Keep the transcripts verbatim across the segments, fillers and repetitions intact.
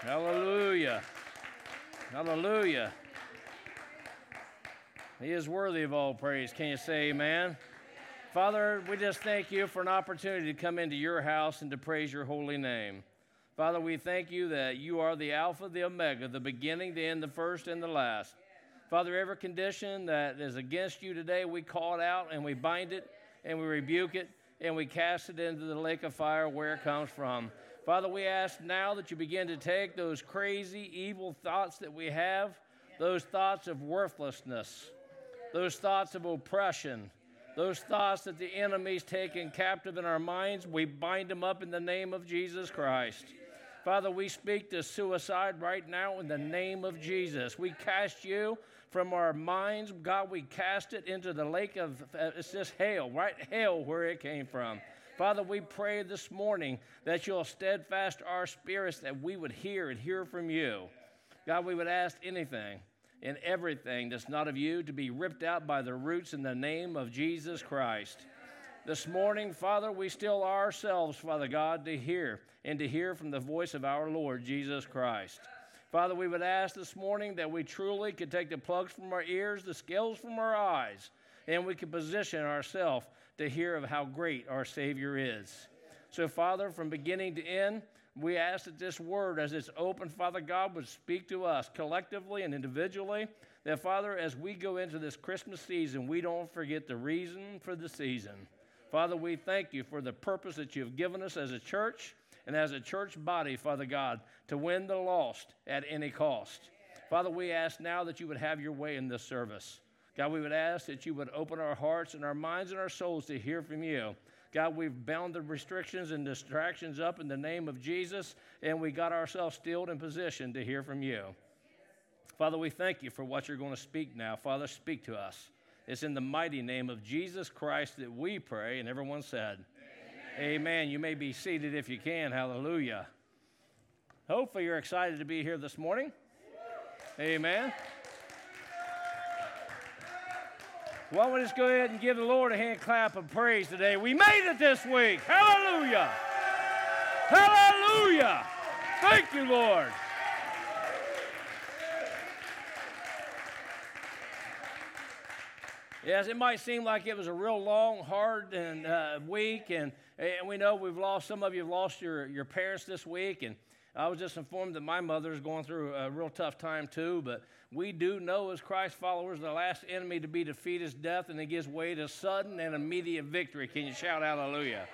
Hallelujah. Hallelujah. He is worthy of all praise. Can you say amen? Father, we just thank you for an opportunity to come into your house and to praise your holy name. Father, we thank you that you are the Alpha, the Omega, the beginning, the end, the first, and the last. Father, every condition that is against you today, we call it out and we bind it and we rebuke it and we cast it into the lake of fire where it comes from. Father, we ask now that you begin to take those crazy, evil thoughts that we have, those thoughts of worthlessness, those thoughts of oppression, those thoughts that the enemy's taken captive in our minds, we bind them up in the name of Jesus Christ. Father, we speak to suicide right now in the name of Jesus. We cast you from our minds. God, we cast it into the lake of, uh, it's just hell, right? Hell where it came from. Father, we pray this morning that you'll steadfast our spirits, that we would hear and hear from you. God, we would ask anything and everything that's not of you to be ripped out by the roots in the name of Jesus Christ. This morning, Father, we still are ourselves, Father God, to hear and to hear from the voice of our Lord Jesus Christ. Father, we would ask this morning that we truly could take the plugs from our ears, the scales from our eyes, and we could position ourselves to hear of how great our Savior is. So, Father, from beginning to end, we ask that this word, as it's open, Father God, would speak to us collectively and individually, that, Father, as we go into this Christmas season, we don't forget the reason for the season. Father, we thank you for the purpose that you've given us as a church and as a church body, Father God, to win the lost at any cost. Father, we ask now that you would have your way in this service. God, we would ask that you would open our hearts and our minds and our souls to hear from you. God, we've bound the restrictions and distractions up in the name of Jesus, and we got ourselves stilled in position to hear from you. Father, we thank you for what you're going to speak now. Father, speak to us. It's in the mighty name of Jesus Christ that we pray, and everyone said, Amen. Amen. You may be seated if you can. Hallelujah. Hopefully you're excited to be here this morning. Amen. Well, we'll just go ahead and give the Lord a hand clap of praise today. We made it this week. Hallelujah. Hallelujah. Thank you, Lord. Yes, it might seem like it was a real long, hard and uh, week, and, and we know we've lost, some of you have lost your, your parents this week, and I was just informed that my mother is going through a real tough time too, but we do know as Christ followers the last enemy to be defeated is death, and it gives way to sudden and immediate victory. Can you shout hallelujah?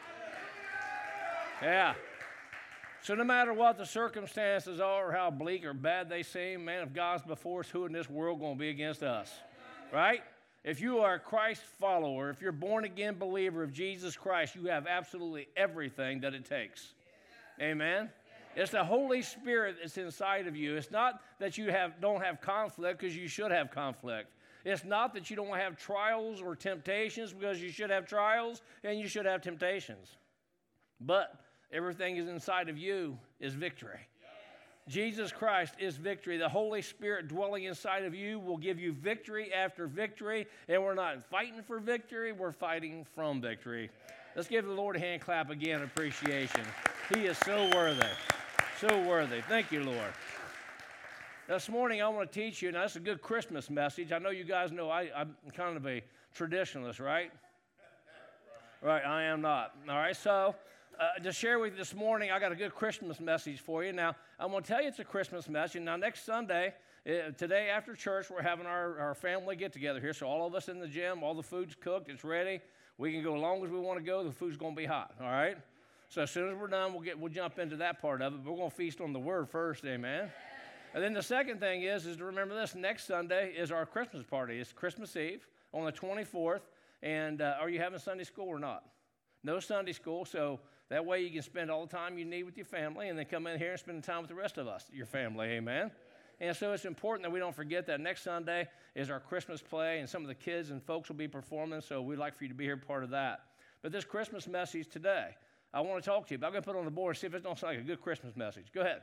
Yeah. So no matter what the circumstances are or how bleak or bad they seem, man, if God's before us, who in this world going to be against us? Right? If you are a Christ follower, if you're a born-again believer of Jesus Christ, you have absolutely everything that it takes. Amen? It's the Holy Spirit that's inside of you. It's not that you have don't have conflict, because you should have conflict. It's not that you don't have trials or temptations, because you should have trials and you should have temptations. But everything is inside of you is victory. Jesus Christ is victory. The Holy Spirit dwelling inside of you will give you victory after victory. And we're not fighting for victory, we're fighting from victory. Let's give the Lord a hand clap again, appreciation. He is so worthy. So worthy. Thank you, Lord. This morning I want to teach you, now that's a good Christmas message. I know you guys know I, I'm kind of a traditionalist, right? Right, I am not. All right, so uh, to share with you this morning, I got a good Christmas message for you. Now, I'm going to tell you it's a Christmas message. Now, next Sunday, uh, today after church, we're having our, our family get-together here. So all of us in the gym, all the food's cooked, it's ready. We can go as long as we want to go. The food's going to be hot, all right? So as soon as we're done, we'll get we'll jump into that part of it. But we're going to feast on the Word first, amen? And then the second thing is, is to remember this. Next Sunday is our Christmas party. It's Christmas Eve on the twenty-fourth. And uh, are you having Sunday school or not? No Sunday school, so that way you can spend all the time you need with your family and then come in here and spend time with the rest of us, your family, amen? And so it's important that we don't forget that next Sunday is our Christmas play, and some of the kids and folks will be performing, so we'd like for you to be here part of that. But this Christmas message today, I want to talk to you, but I'm going to put it on the board and see if it don't sound like a good Christmas message. Go ahead.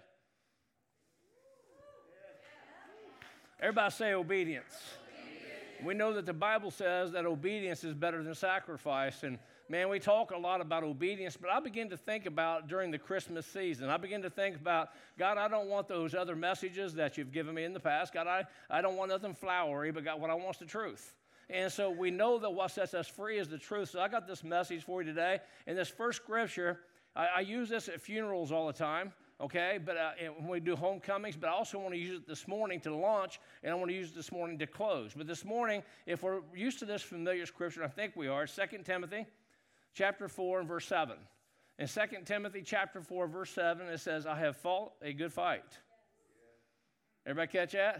Everybody say obedience. obedience. We know that the Bible says that obedience is better than sacrifice, and Man, we talk a lot about obedience, but I begin to think about during the Christmas season. I begin to think about, God, I don't want those other messages that you've given me in the past. God, I, I don't want nothing flowery, but God, what I want is the truth. And so we know that what sets us free is the truth. So I got this message for you today. And this first scripture, I, I use this at funerals all the time, okay? But uh, when we do homecomings, but I also want to use it this morning to launch, and I want to use it this morning to close. But this morning, if we're used to this familiar scripture, I think we are, Second Timothy chapter four and verse seven. In Second Timothy chapter four, verse seven, it says, I have fought a good fight. Everybody catch that?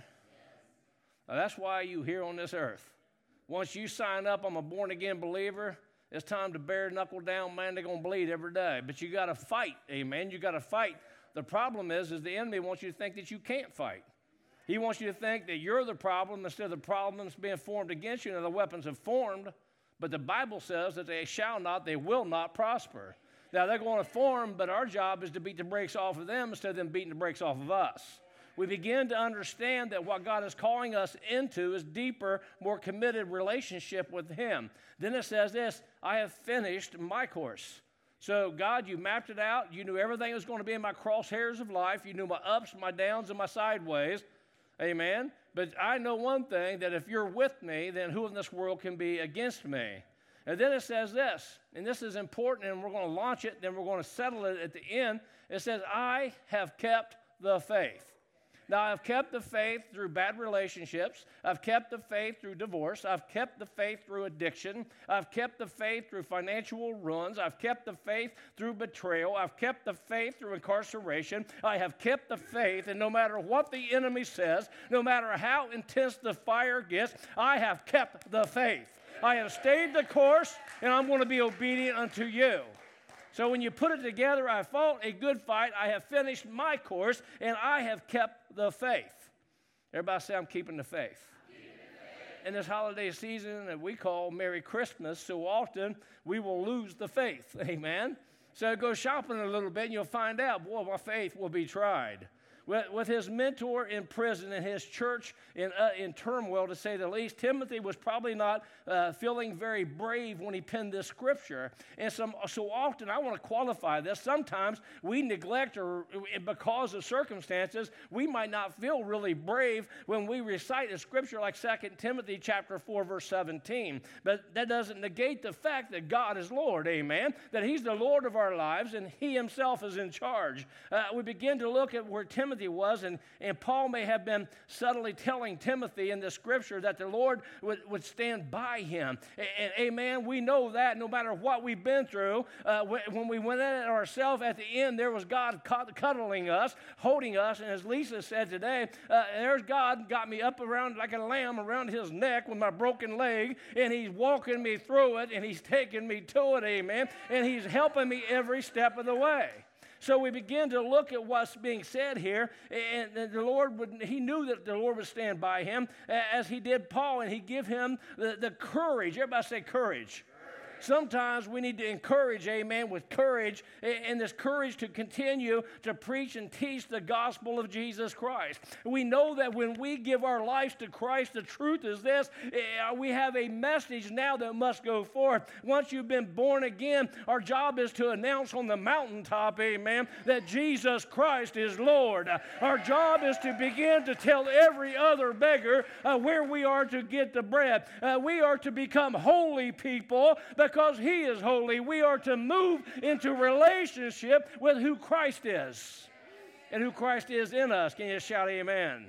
Now, that's why you here on this earth. Once you sign up, I'm a born-again believer, it's time to bare knuckle down, man, they're going to bleed every day. But you got to fight, amen. You got to fight. The problem is, is the enemy wants you to think that you can't fight. He wants you to think that you're the problem instead of the problems being formed against you. Now, the weapons have formed, but the Bible says that they shall not, they will not prosper. Now, they're going to form, but our job is to beat the brakes off of them instead of them beating the brakes off of us. We begin to understand that what God is calling us into is deeper, more committed relationship with Him. Then it says this, I have finished my course. So, God, you mapped it out. You knew everything was going to be in my crosshairs of life. You knew my ups, my downs, and my sideways. Amen. But I know one thing, that if you're with me, then who in this world can be against me? And then it says this, and this is important, and we're going to launch it, then we're going to settle it at the end. It says, I have kept the faith. Now, I've kept the faith through bad relationships. I've kept the faith through divorce. I've kept the faith through addiction. I've kept the faith through financial ruins. I've kept the faith through betrayal. I've kept the faith through incarceration. I have kept the faith, and no matter what the enemy says, no matter how intense the fire gets, I have kept the faith. I have stayed the course, and I'm going to be obedient unto you. So when you put it together, I fought a good fight, I have finished my course, and I have kept the faith. Everybody say, I'm keeping the faith. Keeping the faith. In this holiday season that we call Merry Christmas, so often we will lose the faith. Amen? So go shopping a little bit, and you'll find out, boy, my faith will be tried. With, with his mentor in prison and his church in, uh, in turmoil, to say the least, Timothy was probably not uh, feeling very brave when he penned this scripture. And some, so often, I want to qualify this, sometimes we neglect, or because of circumstances, we might not feel really brave when we recite a scripture like Second Timothy chapter four, verse seventeen. But that doesn't negate the fact that God is Lord, amen? That He's the Lord of our lives, and He Himself is in charge. Uh, we begin to look at where Timothy was, and, and Paul may have been subtly telling Timothy in the scripture that the Lord would, would stand by him. And, and amen, we know that no matter what we've been through, uh, when we went at it ourselves, at the end, there was God cuddling us, holding us, and as Lisa said today, uh, there's God got me up around like a lamb around His neck with my broken leg, and He's walking me through it, and He's taking me to it, amen, and He's helping me every step of the way. So we begin to look at what's being said here, and the Lord would, he knew that the Lord would stand by him, as He did Paul, and He give him the, the courage. Everybody say courage. Sometimes we need to encourage, amen, with courage, and this courage to continue to preach and teach the gospel of Jesus Christ. We know that when we give our lives to Christ, the truth is this, we have a message now that must go forth. Once you've been born again, our job is to announce on the mountaintop, amen, that Jesus Christ is Lord. Our job is to begin to tell every other beggar uh, where we are to get the bread. Uh, we are to become holy people, because He is holy. We are to move into relationship with who Christ is and who Christ is in us. Can you shout amen? Amen.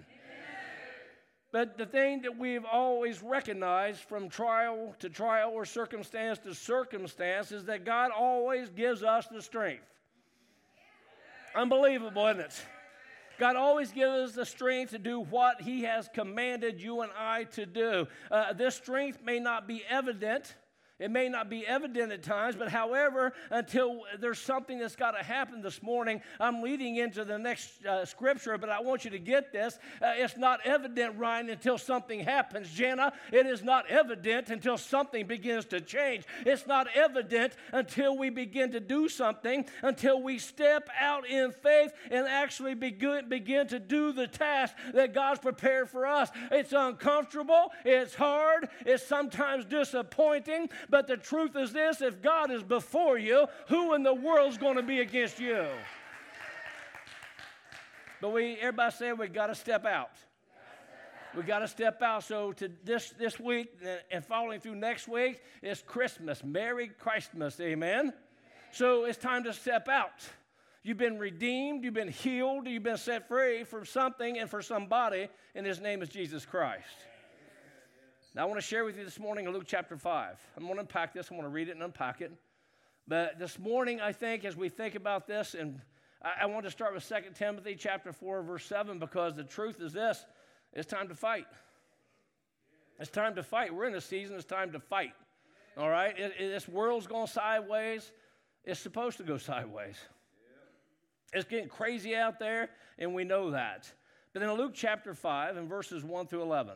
But the thing that we've always recognized from trial to trial or circumstance to circumstance is that God always gives us the strength. Unbelievable, isn't it? God always gives us the strength to do what He has commanded you and I to do. Uh, this strength may not be evident. It may not be evident at times, but however, until there's something that's got to happen this morning, I'm leading into the next uh, scripture, but I want you to get this. Uh, it's not evident, Ryan, until something happens. Jenna, it is not evident until something begins to change. It's not evident until we begin to do something, until we step out in faith and actually begin, begin to do the task that God's prepared for us. It's uncomfortable. It's hard. It's sometimes disappointing. But the truth is this, if God is before you, who in the world is going to be against you? But we, everybody say we got to step out. We got to step out. So to this this week and following through next week is Christmas. Merry Christmas, amen? So it's time to step out. You've been redeemed, you've been healed, you've been set free from something and for somebody, and his name is Jesus Christ. Now I want to share with you this morning in Luke chapter five. I'm going to unpack this, I'm going to read it and unpack it. But this morning, I think, as we think about this, and I, I want to start with Second Timothy chapter four, verse seven, because the truth is this, it's time to fight. It's time to fight. We're in a season, it's time to fight. All right? It, it, this world's going sideways. It's supposed to go sideways. It's getting crazy out there, and we know that. But in Luke chapter five, and verses one through eleven,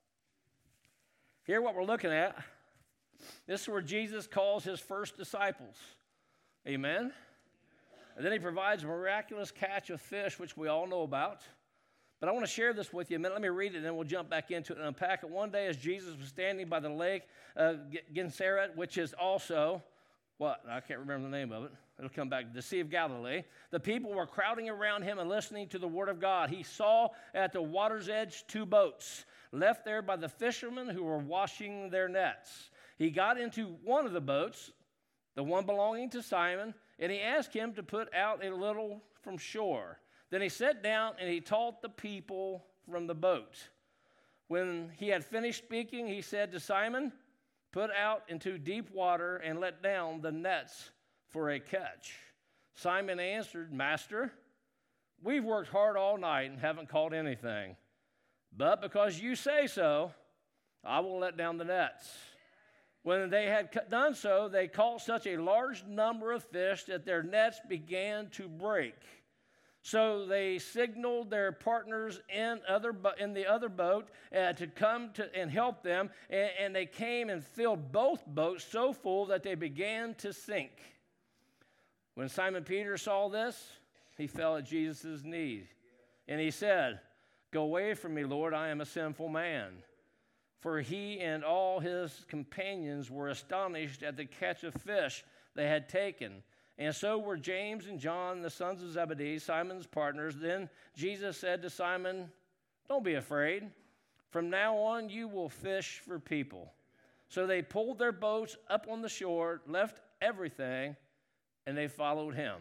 here what we're looking at, this is where Jesus calls his first disciples. Amen? And then he provides a miraculous catch of fish, which we all know about. But I want to share this with you a minute. Let me read it, and then we'll jump back into it and unpack it. One day as Jesus was standing by the lake uh, Gennesaret, which is also, what? I can't remember the name of it. It'll come back, the Sea of Galilee. The people were crowding around him and listening to the word of God. He saw at the water's edge two boats, left there by the fishermen who were washing their nets. He got into one of the boats, the one belonging to Simon, and he asked him to put out a little from shore. Then he sat down and he taught the people from the boat. When he had finished speaking, he said to Simon, "Put out into deep water and let down the nets for a catch." Simon answered, "Master, we've worked hard all night and haven't caught anything. But because you say so, I will let down the nets." When they had done so, they caught such a large number of fish that their nets began to break. So they signaled their partners in, other, in the other boat uh, to come to, and help them, and, and they came and filled both boats so full that they began to sink. When Simon Peter saw this, he fell at Jesus' knees, and he said, "Go away from me, Lord, I am a sinful man." For he and all his companions were astonished at the catch of fish they had taken. And so were James and John, the sons of Zebedee, Simon's partners. Then Jesus said to Simon, "Don't be afraid. From now on you will fish for people." So they pulled their boats up on the shore, left everything, and they followed him.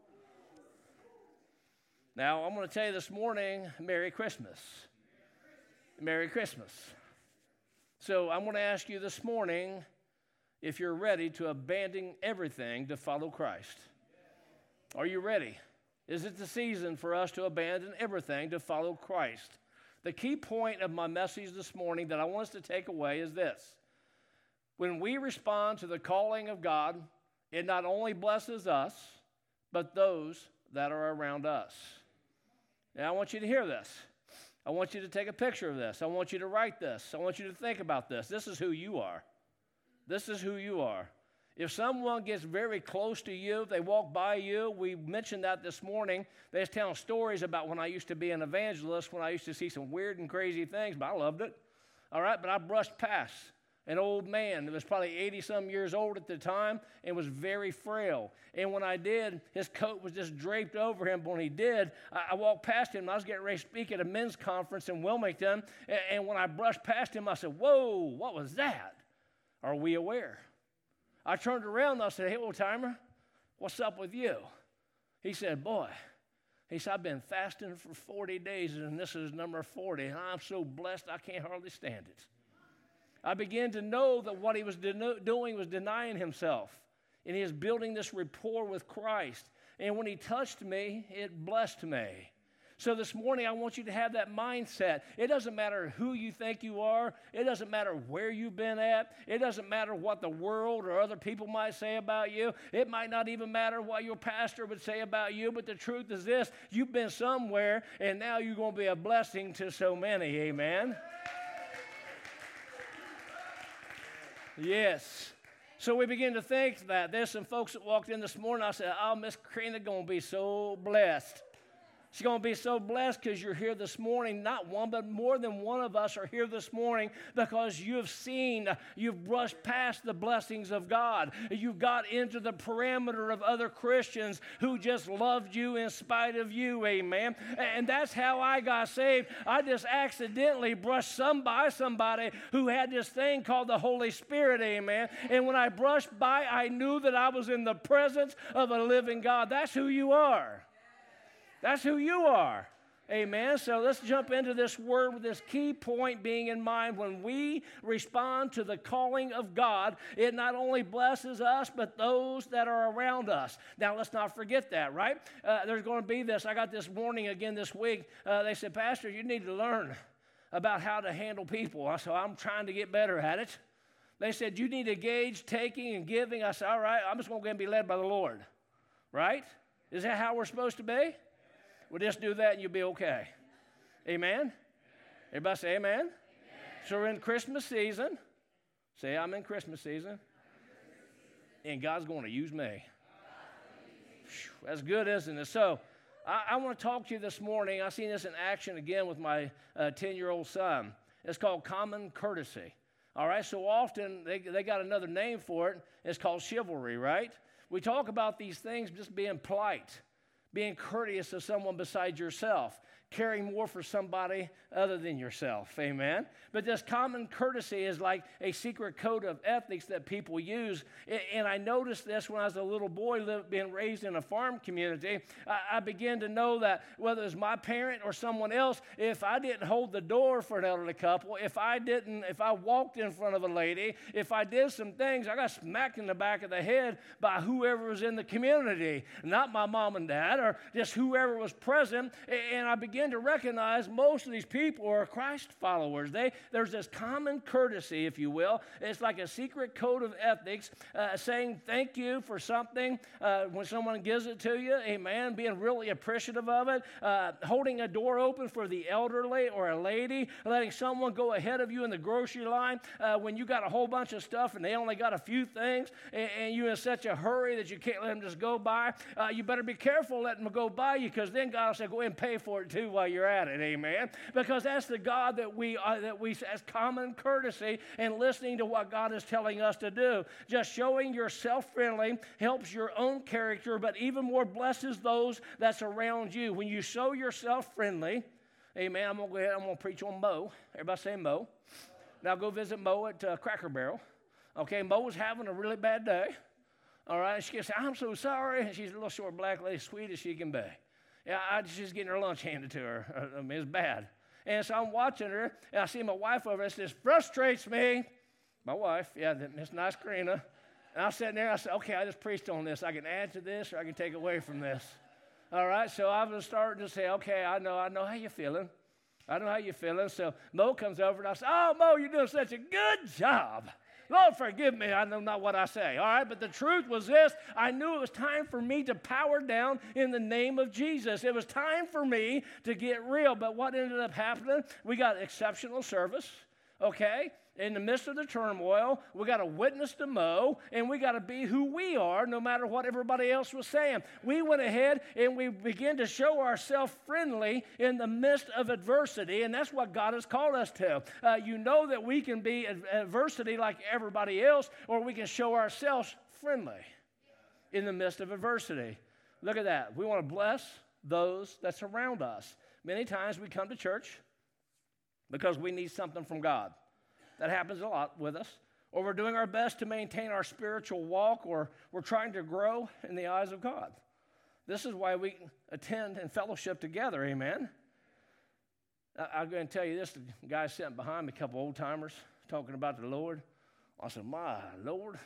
Now, I'm going to tell you this morning, Merry Christmas. Merry Christmas. So I'm going to ask you this morning if you're ready to abandon everything to follow Christ. Are you ready? Is it the season for us to abandon everything to follow Christ? The key point of my message this morning that I want us to take away is this. When we respond to the calling of God, it not only blesses us, but those that are around us. Now, I want you to hear this. I want you to take a picture of this. I want you to write this. I want you to think about this. This is who you are. This is who you are. If someone gets very close to you, if they walk by you, we mentioned that this morning. They was telling stories about when I used to be an evangelist, when I used to see some weird and crazy things, but I loved it. All right, but I brushed past an old man that was probably eighty-some years old at the time and was very frail. And when I did, his coat was just draped over him. But when he did, I, I walked past him, and I was getting ready to speak at a men's conference in Wilmington. And, and when I brushed past him, I said, "Whoa, what was that? Are we aware?" I turned around and I said, "Hey, old timer, what's up with you?" He said, "Boy," he said, "I've been fasting for forty days, and this is number forty, and I'm so blessed I can't hardly stand it." I began to know that what he was de- doing was denying himself, and he is building this rapport with Christ. And when he touched me, it blessed me. So this morning, I want you to have that mindset. It doesn't matter who you think you are. It doesn't matter where you've been at. It doesn't matter what the world or other people might say about you. It might not even matter what your pastor would say about you. But the truth is this, you've been somewhere, and now you're going to be a blessing to so many. Amen? Yes. So we begin to think that there's some folks that walked in this morning. I said, "Oh, Miss Karina going to be so blessed. She's going to be so blessed because you're here this morning. Not one, but more than one of us are here this morning because you have seen, you've brushed past the blessings of God. You've got into the parameter of other Christians who just loved you in spite of you, amen. And that's how I got saved. I just accidentally brushed some by somebody who had this thing called the Holy Spirit, amen. And when I brushed by, I knew that I was in the presence of a living God. That's who you are. That's who you are. Amen. So let's jump into this word with this key point being in mind. When we respond to the calling of God, it not only blesses us, but those that are around us. Now, let's not forget that, right? Uh, there's going to be this. I got this warning again this week. Uh, they said, Pastor, you need to learn about how to handle people. I said, I'm trying to get better at it. They said, you need to gauge taking and giving. I said, all right, I'm just going to be led by the Lord, right? Is that how we're supposed to be? Well, just do that and you'll be okay. Amen? Everybody say amen? Amen. So we're in Christmas season. Say, I'm in Christmas season. And God's going to use me. Whew, that's good, isn't it? So I, I want to talk to you this morning. I've seen this in action again with my uh, ten-year-old son. It's called common courtesy. All right, so often they, they got another name for it. It's called chivalry, right? We talk about these things just being polite, being courteous of someone besides yourself, caring more for somebody other than yourself, amen? But this common courtesy is like a secret code of ethics that people use, and I noticed this when I was a little boy lived, being raised in a farm community. I, I began to know that whether it was my parent or someone else, if I didn't hold the door for an elderly couple, if I didn't, if I walked in front of a lady, if I did some things, I got smacked in the back of the head by whoever was in the community, not my mom and dad or just whoever was present, and I began to recognize most of these people are Christ followers. They, there's this common courtesy, if you will. It's like a secret code of ethics, uh, saying thank you for something uh, when someone gives it to you, amen, being really appreciative of it, uh, holding a door open for the elderly or a lady, letting someone go ahead of you in the grocery line uh, when you got a whole bunch of stuff and they only got a few things, and, and you're in such a hurry that you can't let them just go by. Uh, you better be careful letting them go by you, because then God will say, go ahead and pay for it too while you're at it, amen? Because that's the God that we uh, that we as common courtesy and listening to what God is telling us to do. Just showing yourself friendly helps your own character, but even more blesses those that's around you. When you show yourself friendly, amen, I'm going to go ahead, I'm going to preach on Mo. Everybody say Mo. Now go visit Mo at uh, Cracker Barrel. Okay, Mo was having a really bad day. All right, she said, I'm so sorry. And she's a little short black lady, sweet as she can be. Yeah, I, she's getting her lunch handed to her. I mean, it's bad. And so I'm watching her, and I see my wife over there. This frustrates me. My wife, yeah, Miss Nice Karina. And I'm sitting there, I said, okay, I just preached on this. I can add to this, or I can take away from this. All right, so I was starting to say, okay, I know, I know how you're feeling. I know how you're feeling. So Mo comes over, and I say, oh, Mo, you're doing such a good job. Lord, forgive me, I know not what I say, all right? But the truth was this, I knew it was time for me to power down in the name of Jesus. It was time for me to get real. But what ended up happening, we got exceptional service, okay? In the midst of the turmoil, we got to witness to Mo, and we got to be who we are no matter what everybody else was saying. We went ahead and we began to show ourselves friendly in the midst of adversity, and that's what God has called us to. Uh, you know that we can be ad- adversity like everybody else, or we can show ourselves friendly in the midst of adversity. Look at that. We want to bless those that surround us. Many times we come to church because we need something from God. That happens a lot with us. Or we're doing our best to maintain our spiritual walk, or we're trying to grow in the eyes of God. This is why we attend and fellowship together, amen? I'm going to tell you this. The guy sitting behind me, a couple old-timers, talking about the Lord. I said, my Lord.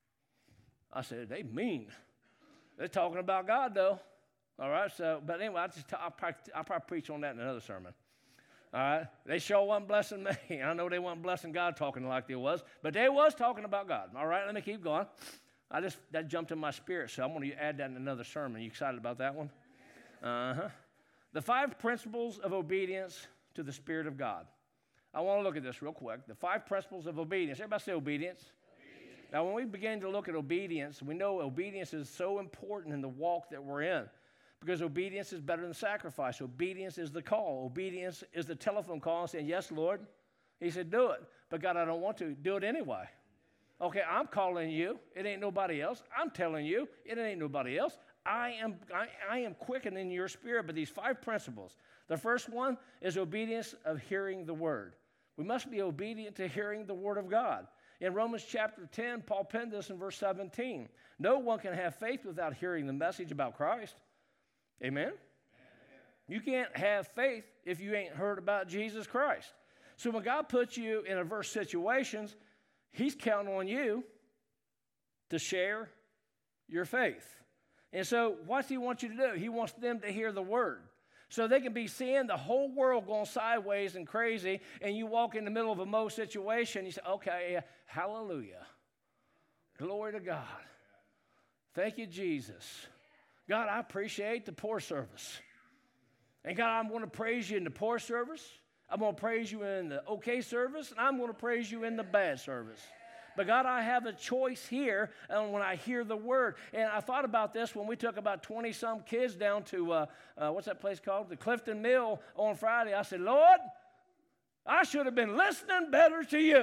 I said, they mean. They're talking about God, though. All right, so, but anyway, I'll, just, I'll, probably, I'll probably preach on that in another sermon. All right, they sure wasn't blessing me. I know they weren't blessing God talking like they was, but they was talking about God. All right, let me keep going. I just, that jumped in my spirit, so I'm going to add that in another sermon. You excited about that one? Uh-huh. The five principles of obedience to the Spirit of God. I want to look at this real quick. The five principles of obedience. Everybody say obedience. Obedience. Now, when we begin to look at obedience, we know obedience is so important in the walk that we're in. because obedience is better than sacrifice. Obedience is the call. Obedience is the telephone call and saying, yes, Lord. He said, do it. But God, I don't want to. Do it anyway. Okay, I'm calling you. It ain't nobody else. I'm telling you, it ain't nobody else. I am, I, I am quickening your spirit. But these five principles. The first one is obedience of hearing the word. We must be obedient to hearing the word of God. In Romans chapter ten, Paul penned this in verse seventeen. No one can have faith without hearing the message about Christ. Amen? Amen? You can't have faith if you ain't heard about Jesus Christ. So when God puts you in adverse situations, he's counting on you to share your faith. And so what's he want you to do? He wants them to hear the word. So they can be seeing the whole world going sideways and crazy, and you walk in the middle of a Mo situation, you say, okay, hallelujah. Glory to God. Thank you, Jesus. God, I appreciate the poor service. And God, I'm going to praise you in the poor service. I'm going to praise you in the okay service, and I'm going to praise you in the bad service. But God, I have a choice here and when I hear the word. And I thought about this when we took about twenty-some kids down to, uh, uh, what's that place called? The Clifton Mill on Friday. I said, Lord, I should have been listening better to you.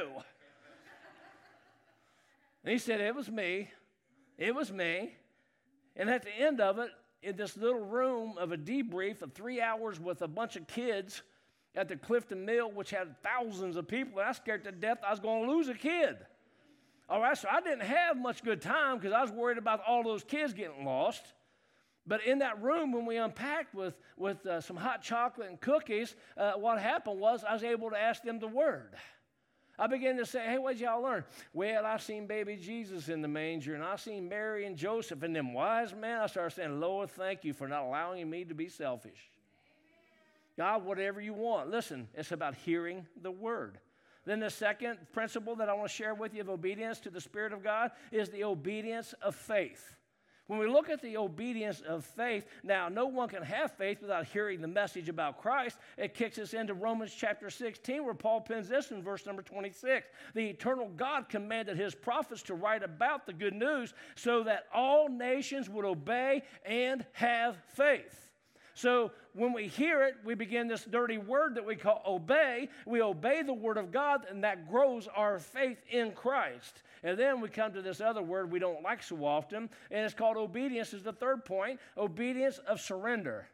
And he said, it was me. It was me. And at the end of it, in this little room of a debrief of three hours with a bunch of kids at the Clifton Mill, which had thousands of people, and I was scared to death I was going to lose a kid. All right, so I didn't have much good time because I was worried about all those kids getting lost. But in that room, when we unpacked with, with uh, some hot chocolate and cookies, uh, what happened was I was able to ask them the word. I began to say, hey, what did y'all learn? Well, I seen baby Jesus in the manger, and I seen Mary and Joseph and them wise men. I started saying, Lord, thank you for not allowing me to be selfish. God, whatever you want. Listen, it's about hearing the word. Then the second principle that I want to share with you of obedience to the Spirit of God is the obedience of faith. When we look at the obedience of faith, now no one can have faith without hearing the message about Christ. It kicks us into Romans chapter sixteen where Paul pens this in verse number twenty-six. The eternal God commanded his prophets to write about the good news so that all nations would obey and have faith. So when we hear it, we begin this dirty word that we call obey. We obey the word of God, and that grows our faith in Christ. And then we come to this other word we don't like so often, and it's called obedience is the third point, obedience of surrender.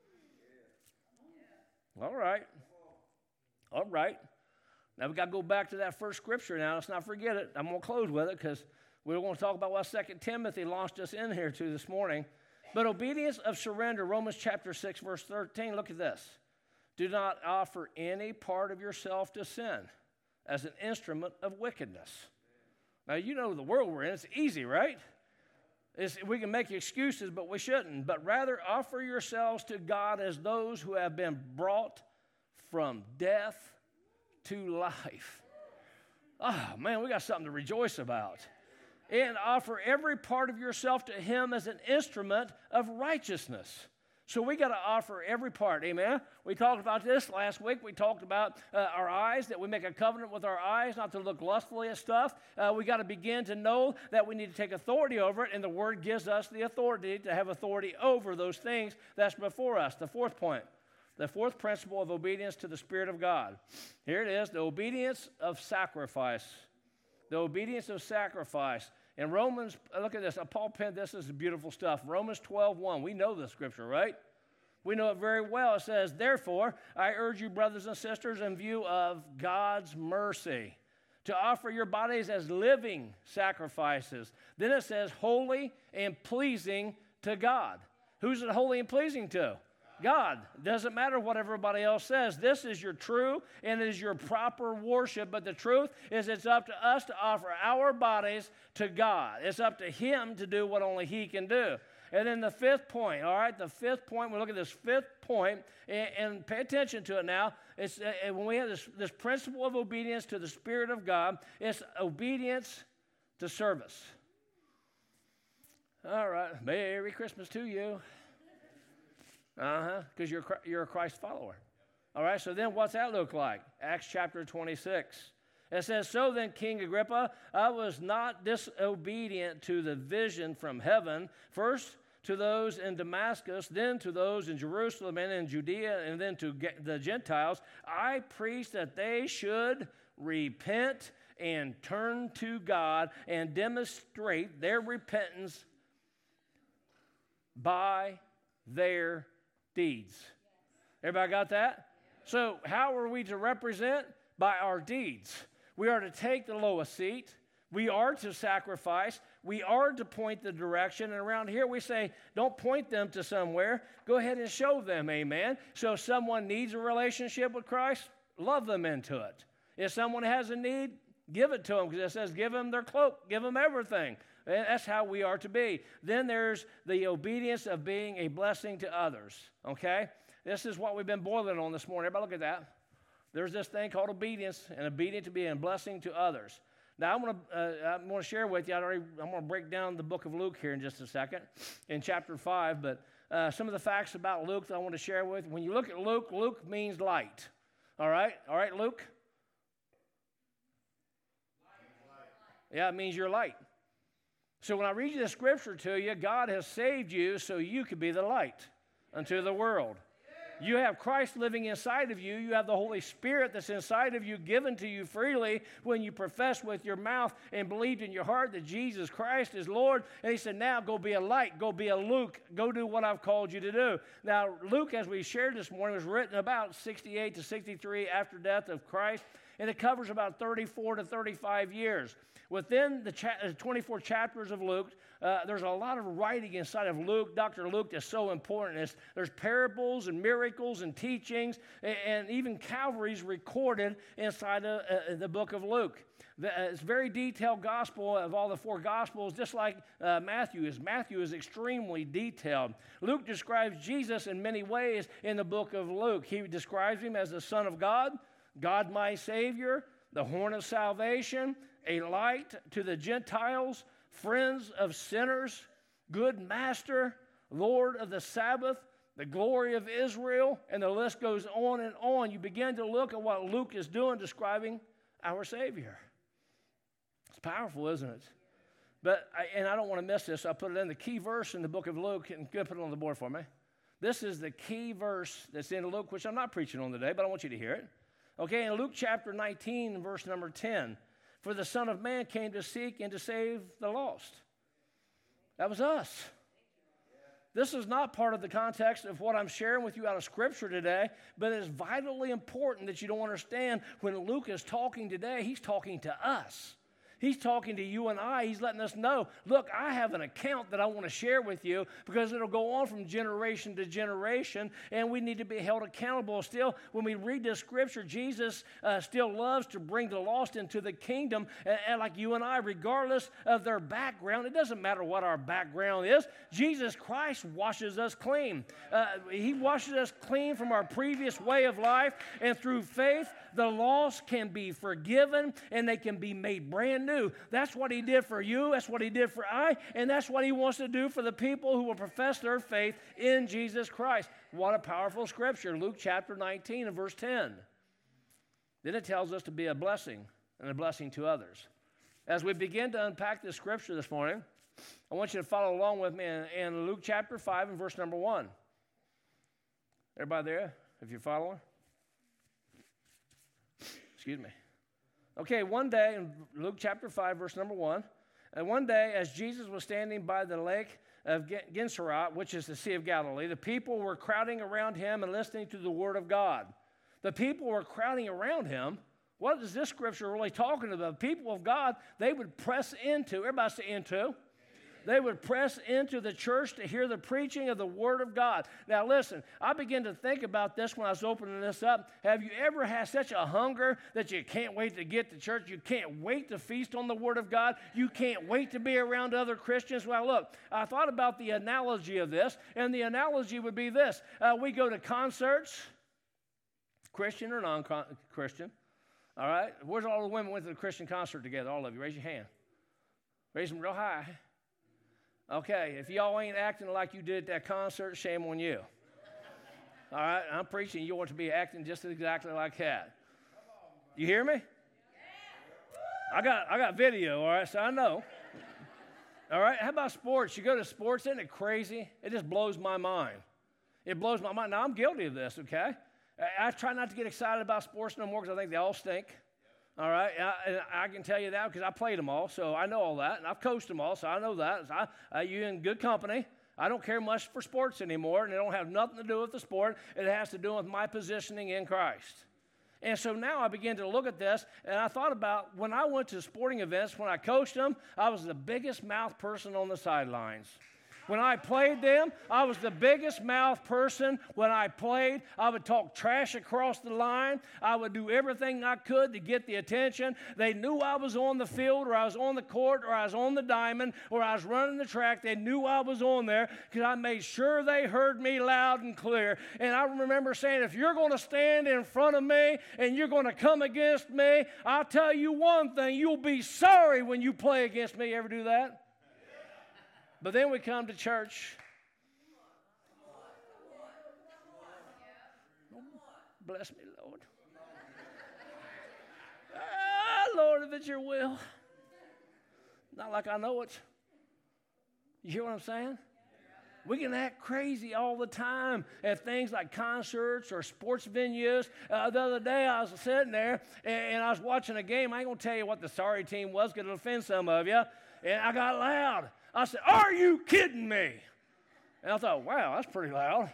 All right. All right. Now we've got to go back to that first scripture now. Let's not forget it. I'm going to close with it because we're going to talk about what Second Timothy launched us in here to this morning. But obedience of surrender, Romans chapter six, verse thirteen, look at this. Do not offer any part of yourself to sin as an instrument of wickedness. Now, you know the world we're in. It's easy, right? It's, we can make excuses, but we shouldn't. But rather offer yourselves to God as those who have been brought from death to life. Oh, man, we got something to rejoice about. And offer every part of yourself to him as an instrument of righteousness. So we got to offer every part, amen? We talked about this last week. We talked about uh, our eyes, that we make a covenant with our eyes, not to look lustfully at stuff. Uh, we got to begin to know that we need to take authority over it, and the Word gives us the authority to have authority over those things that's before us. The fourth point, the fourth principle of obedience to the Spirit of God. Here it is, the obedience of sacrifice. The obedience of sacrifice. In Romans, look at this. Paul penned this. This is beautiful stuff. Romans twelve one. We know this scripture, right? We know it very well. It says, therefore, I urge you, brothers and sisters, in view of God's mercy, to offer your bodies as living sacrifices. Then it says, holy and pleasing to God. Who's it holy and pleasing to? God. Doesn't matter what everybody else says. This is your true and it is your proper worship. But the truth is it's up to us to offer our bodies to God. It's up to him to do what only he can do. And then the fifth point, all right, the fifth point, we look at this fifth point, and, and pay attention to it now. It's uh, when we have this, this principle of obedience to the Spirit of God, it's obedience to service. All right, Merry Christmas to you. Uh-huh, because you're, you're a Christ follower. All right, so then what's that look like? Acts chapter twenty-six. It says, so then, King Agrippa, I was not disobedient to the vision from heaven. First, to those in Damascus, then to those in Jerusalem and in Judea, and then to the Gentiles, I preach that they should repent and turn to God and demonstrate their repentance by their deeds. Everybody got that? So how are we to represent? By our deeds. We are to take the lowest seat. We are to sacrifice. We are to point the direction. And around here we say, don't point them to somewhere. Go ahead and show them, amen. So if someone needs a relationship with Christ, love them into it. If someone has a need, give it to them, because it says give them their cloak, give them everything. And that's how we are to be. Then there's the obedience of being a blessing to others, okay? This is what we've been boiling on this morning. Everybody look at that. There's this thing called obedience, and obedience to be a blessing to others. Now, I want to uh, I want to share with you, I already, I'm going to break down the book of Luke here in just a second, in chapter five, but uh, some of the facts about Luke that I want to share with you. When you look at Luke, Luke means light. All right? All right, Luke? Yeah, it means you're light. So when I read you the scripture to you, God has saved you so you could be the light unto the world. You have Christ living inside of you. You have the Holy Spirit that's inside of you, given to you freely when you profess with your mouth and believed in your heart that Jesus Christ is Lord. And he said, now go be a light, go be a Luke, go do what I've called you to do. Now, Luke, as we shared this morning, was written about sixty-eight to sixty-three after death of Christ, and it covers about thirty-four to thirty-five years. Within the cha- twenty-four chapters of Luke, uh, there's a lot of writing inside of Luke, Doctor Luke, that's so important. It's, there's parables and miracles and teachings, and, and even Calvary's recorded inside of, uh, the book of Luke. The, uh, it's very detailed gospel of all the four gospels, just like uh, Matthew is. Matthew is extremely detailed. Luke describes Jesus in many ways in the book of Luke. He describes him as the Son of God, God my Savior, the horn of salvation, a light to the Gentiles, friends of sinners, good master, Lord of the Sabbath, the glory of Israel, and the list goes on and on. You begin to look at what Luke is doing, describing our Savior. It's powerful, isn't it? But, I, and I don't want to miss this. I put it in the key verse in the book of Luke, and put it on the board for me. This is the key verse that's in Luke, which I'm not preaching on today, but I want you to hear it. Okay, in Luke chapter nineteen, verse number ten, for the Son of Man came to seek and to save the lost. That was us. This is not part of the context of what I'm sharing with you out of Scripture today, but it's vitally important that you don't understand when Luke is talking today, he's talking to us. He's talking to you and I. He's letting us know, look, I have an account that I want to share with you because it'll go on from generation to generation, and we need to be held accountable. Still, when we read this scripture, Jesus uh, still loves to bring the lost into the kingdom, and, and like you and I, regardless of their background. It doesn't matter what our background is. Jesus Christ washes us clean. Uh, he washes us clean from our previous way of life, and through faith, the lost can be forgiven, and they can be made brand new. That's what he did for you. That's what he did for I. And that's what he wants to do for the people who will profess their faith in Jesus Christ. What a powerful scripture. Luke chapter nineteen and verse ten. Then it tells us to be a blessing and a blessing to others. As we begin to unpack this scripture this morning, I want you to follow along with me in, in Luke chapter five and verse number one. Everybody there, if you're following? Excuse me. Okay, one day in Luke chapter five, verse number one, and one day as Jesus was standing by the lake of Gennesaret, which is the Sea of Galilee, the people were crowding around him and listening to the word of God. The people were crowding around him. What is this scripture really talking about? The people of God, they would press into, everybody say into. They would press into the church to hear the preaching of the Word of God. Now listen, I began to think about this when I was opening this up. Have you ever had such a hunger that you can't wait to get to church? You can't wait to feast on the Word of God? You can't wait to be around other Christians? Well, look, I thought about the analogy of this, and the analogy would be this. Uh, we go to concerts, Christian or non-Christian, all right? Where's all the women went to the Christian concert together? All of you, raise your hand. Raise them real high. Okay, if y'all ain't acting like you did at that concert, shame on you. All right, I'm preaching. You want to be acting just exactly like that. You hear me? I got I got video, all right, so I know. All right, how about sports? You go to sports, isn't it crazy? It just blows my mind. It blows my mind. Now, I'm guilty of this, okay? I, I try not to get excited about sports no more because I think they all stink. All right, I, I can tell you that because I played them all, so I know all that, and I've coached them all, so I know that. So I, uh, you're in good company. I don't care much for sports anymore, and it don't have nothing to do with the sport. It has to do with my positioning in Christ. And so now I began to look at this, and I thought about when I went to sporting events, when I coached them, I was the biggest mouth person on the sidelines. When I played them, I was the biggest mouth person when I played. I would talk trash across the line. I would do everything I could to get the attention. They knew I was on the field, or I was on the court, or I was on the diamond, or I was running the track. They knew I was on there because I made sure they heard me loud and clear. And I remember saying, if you're going to stand in front of me and you're going to come against me, I'll tell you one thing, you'll be sorry when you play against me. You ever do that? But then we come to church. Bless me, Lord. Ah, Lord, if it's your will. Not like I know it. You hear what I'm saying? We can act crazy all the time at things like concerts or sports venues. Uh, the other day I was sitting there and, and I was watching a game. I ain't going to tell you what the sorry team was because it'll offend some of you. And I got loud. I said, are you kidding me? And I thought, wow, that's pretty loud.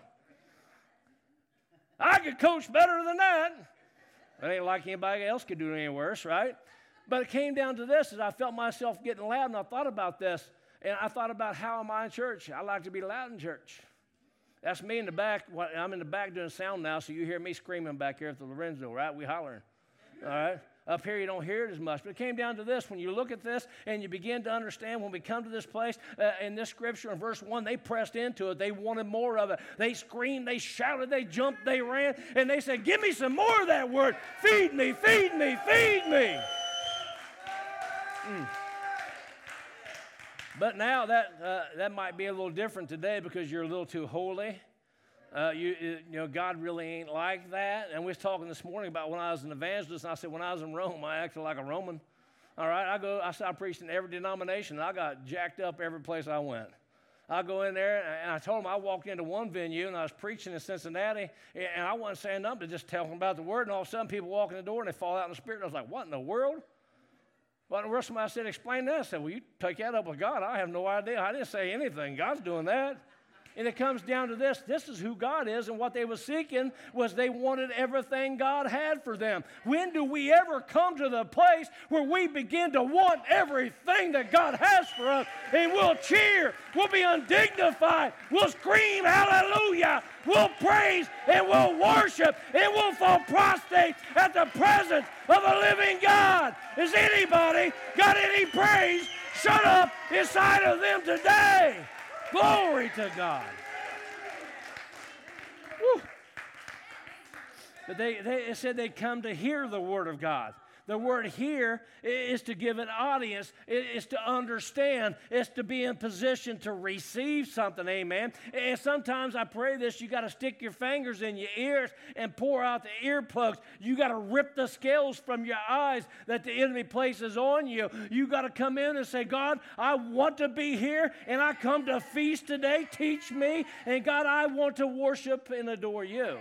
I could coach better than that. It ain't like anybody else could do it any worse, right? But it came down to this, as I felt myself getting loud, and I thought about this, and I thought about how am I in church? I like to be loud in church. That's me in the back. I'm in the back doing sound now, so you hear me screaming back here at the Lorenzo, right? We hollering, all right? Up here, you don't hear it as much. But it came down to this. When you look at this and you begin to understand when we come to this place, uh, in this scripture in verse one, they pressed into it. They wanted more of it. They screamed, they shouted, they jumped, they ran, and they said, give me some more of that word. Feed me, feed me, feed me. Mm. But now that, uh, that might be a little different today because you're a little too holy. Uh, you, you know, God really ain't like that. And we was talking this morning about when I was an evangelist, and I said when I was in Rome, I acted like a Roman. All right, I go, I said I preached in every denomination. And I got jacked up every place I went. I go in there, and I told them I walked into one venue, and I was preaching in Cincinnati, and I wasn't saying nothing but just telling them about the word, and all of a sudden people walk in the door, and they fall out in the spirit, and I was like, what in the world? What in the world? Somebody said, explain that. I said, well, you take that up with God. I have no idea. I didn't say anything. God's doing that. And it comes down to this. This is who God is, and what they were seeking was they wanted everything God had for them. When do we ever come to the place where we begin to want everything that God has for us? And we'll cheer, we'll be undignified, we'll scream hallelujah, we'll praise, and we'll worship, and we'll fall prostrate at the presence of a living God. Is anybody got any praise shut up inside of them today? Glory to God. Woo. But they, they said they'd come to hear the word of God. The word hear is to give an audience. It is to understand. It's to be in position to receive something. Amen. And sometimes I pray this, you got to stick your fingers in your ears and pour out the earplugs. You got to rip the scales from your eyes that the enemy places on you. You got to come in and say, God, I want to be here, and I come to feast today. Teach me. And God, I want to worship and adore you.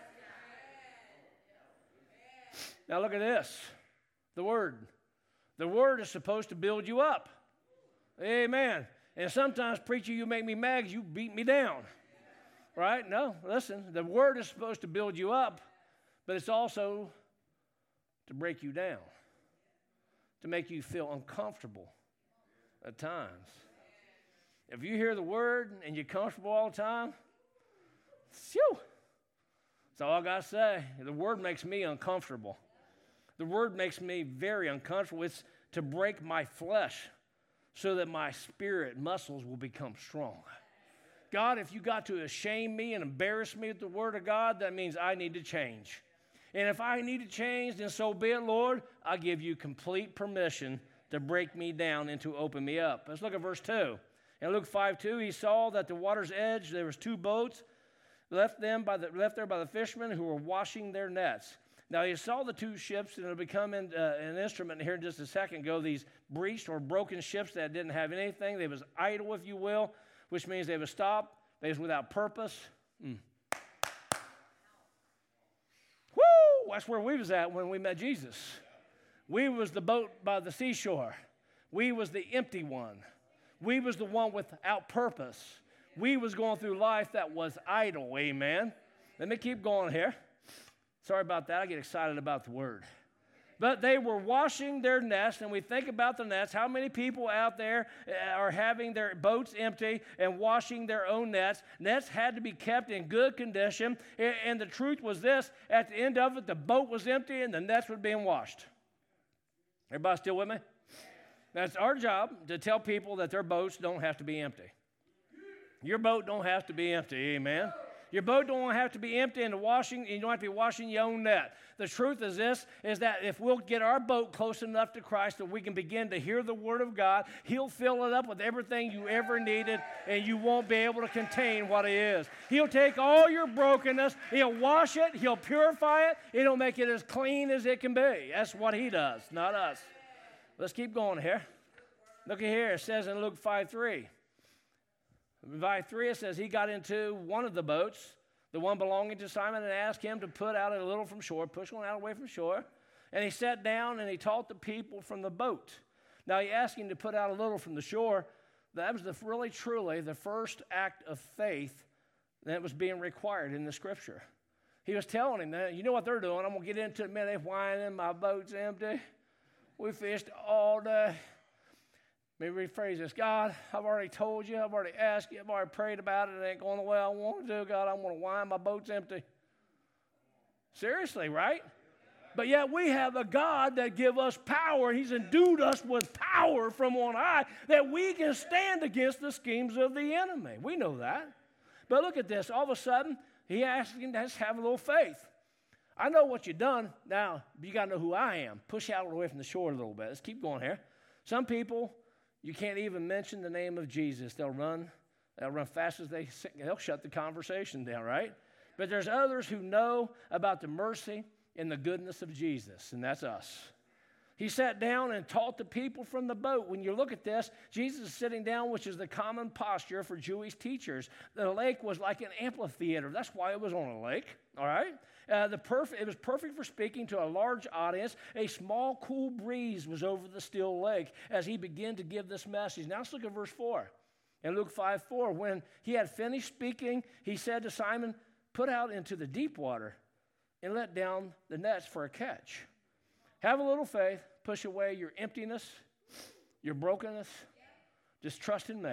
Now look at this. The Word. The Word is supposed to build you up. Amen. And sometimes, preacher, you make me mad because you beat me down. Right? No, listen. The Word is supposed to build you up, but it's also to break you down, to make you feel uncomfortable at times. If you hear the Word and you're comfortable all the time, phew, that's all I got to say. The Word makes me uncomfortable. The word makes me very uncomfortable. It's to break my flesh so that my spirit muscles will become strong. God, if you got to shame me and embarrass me with the word of God, that means I need to change. And if I need to change, then so be it, Lord. I give you complete permission to break me down and to open me up. Let's look at verse two. In Luke five two, he saw that the water's edge, there was two boats left, them by the, left there by the fishermen who were washing their nets. Now, you saw the two ships, and it'll become in, uh, an instrument here in just a second ago, these breached or broken ships that didn't have anything. They was idle, if you will, which means they was stopped. They was without purpose. Mm. Woo! That's where we was at when we met Jesus. We was the boat by the seashore. We was the empty one. We was the one without purpose. We was going through life that was idle. Amen. Let me keep going here. Sorry about that. I get excited about the word. But they were washing their nets, and we think about the nets. How many people out there are having their boats empty and washing their own nets? Nets had to be kept in good condition, and the truth was this. At the end of it, the boat was empty, and the nets were being washed. Everybody still with me? That's our job, to tell people that their boats don't have to be empty. Your boat don't have to be empty, amen? Your boat don't have to be empty and the washing, you don't have to be washing your own net. The truth is this, is that if we'll get our boat close enough to Christ that we can begin to hear the Word of God, He'll fill it up with everything you ever needed, and you won't be able to contain what it is. He'll take all your brokenness, He'll wash it, He'll purify it, He'll make it as clean as it can be. That's what He does, not us. Let's keep going here. Look at here, it says in Luke five three. In five three, it says he got into one of the boats, the one belonging to Simon, and asked him to put out a little from shore, push one out away from shore. And he sat down and he taught the people from the boat. Now he asked him to put out a little from the shore. That was the, really, truly the first act of faith that was being required in the Scripture. He was telling him that, you know what they're doing? I'm going to get into it in a minute, whining, my boat's empty. We fished all day. Let me rephrase this. God, I've already told you, I've already asked you, I've already prayed about it, it ain't going the way I want to do. God, I'm going to whine, my boat's empty. Seriously, right? But yet we have a God that gives us power. He's endued us with power from on high that we can stand against the schemes of the enemy. We know that. But look at this. All of a sudden, he asked him to just have a little faith. I know what you've done. Now, you got to know who I am. Push out away from the shore a little bit. Let's keep going here. Some people, you can't even mention the name of Jesus. They'll run. They'll run fast as they they'll shut the conversation down, right? But there's others who know about the mercy and the goodness of Jesus, and that's us. He sat down and taught the people from the boat. When you look at this, Jesus is sitting down, which is the common posture for Jewish teachers. The lake was like an amphitheater. That's why it was on a lake, all right? Uh, the perf- it was perfect for speaking to a large audience. A small, cool breeze was over the still lake as he began to give this message. Now let's look at verse four. In Luke five four, when he had finished speaking, he said to Simon, "Put out into the deep water and let down the nets for a catch." Have a little faith. Push away your emptiness, your brokenness. Just trust in me.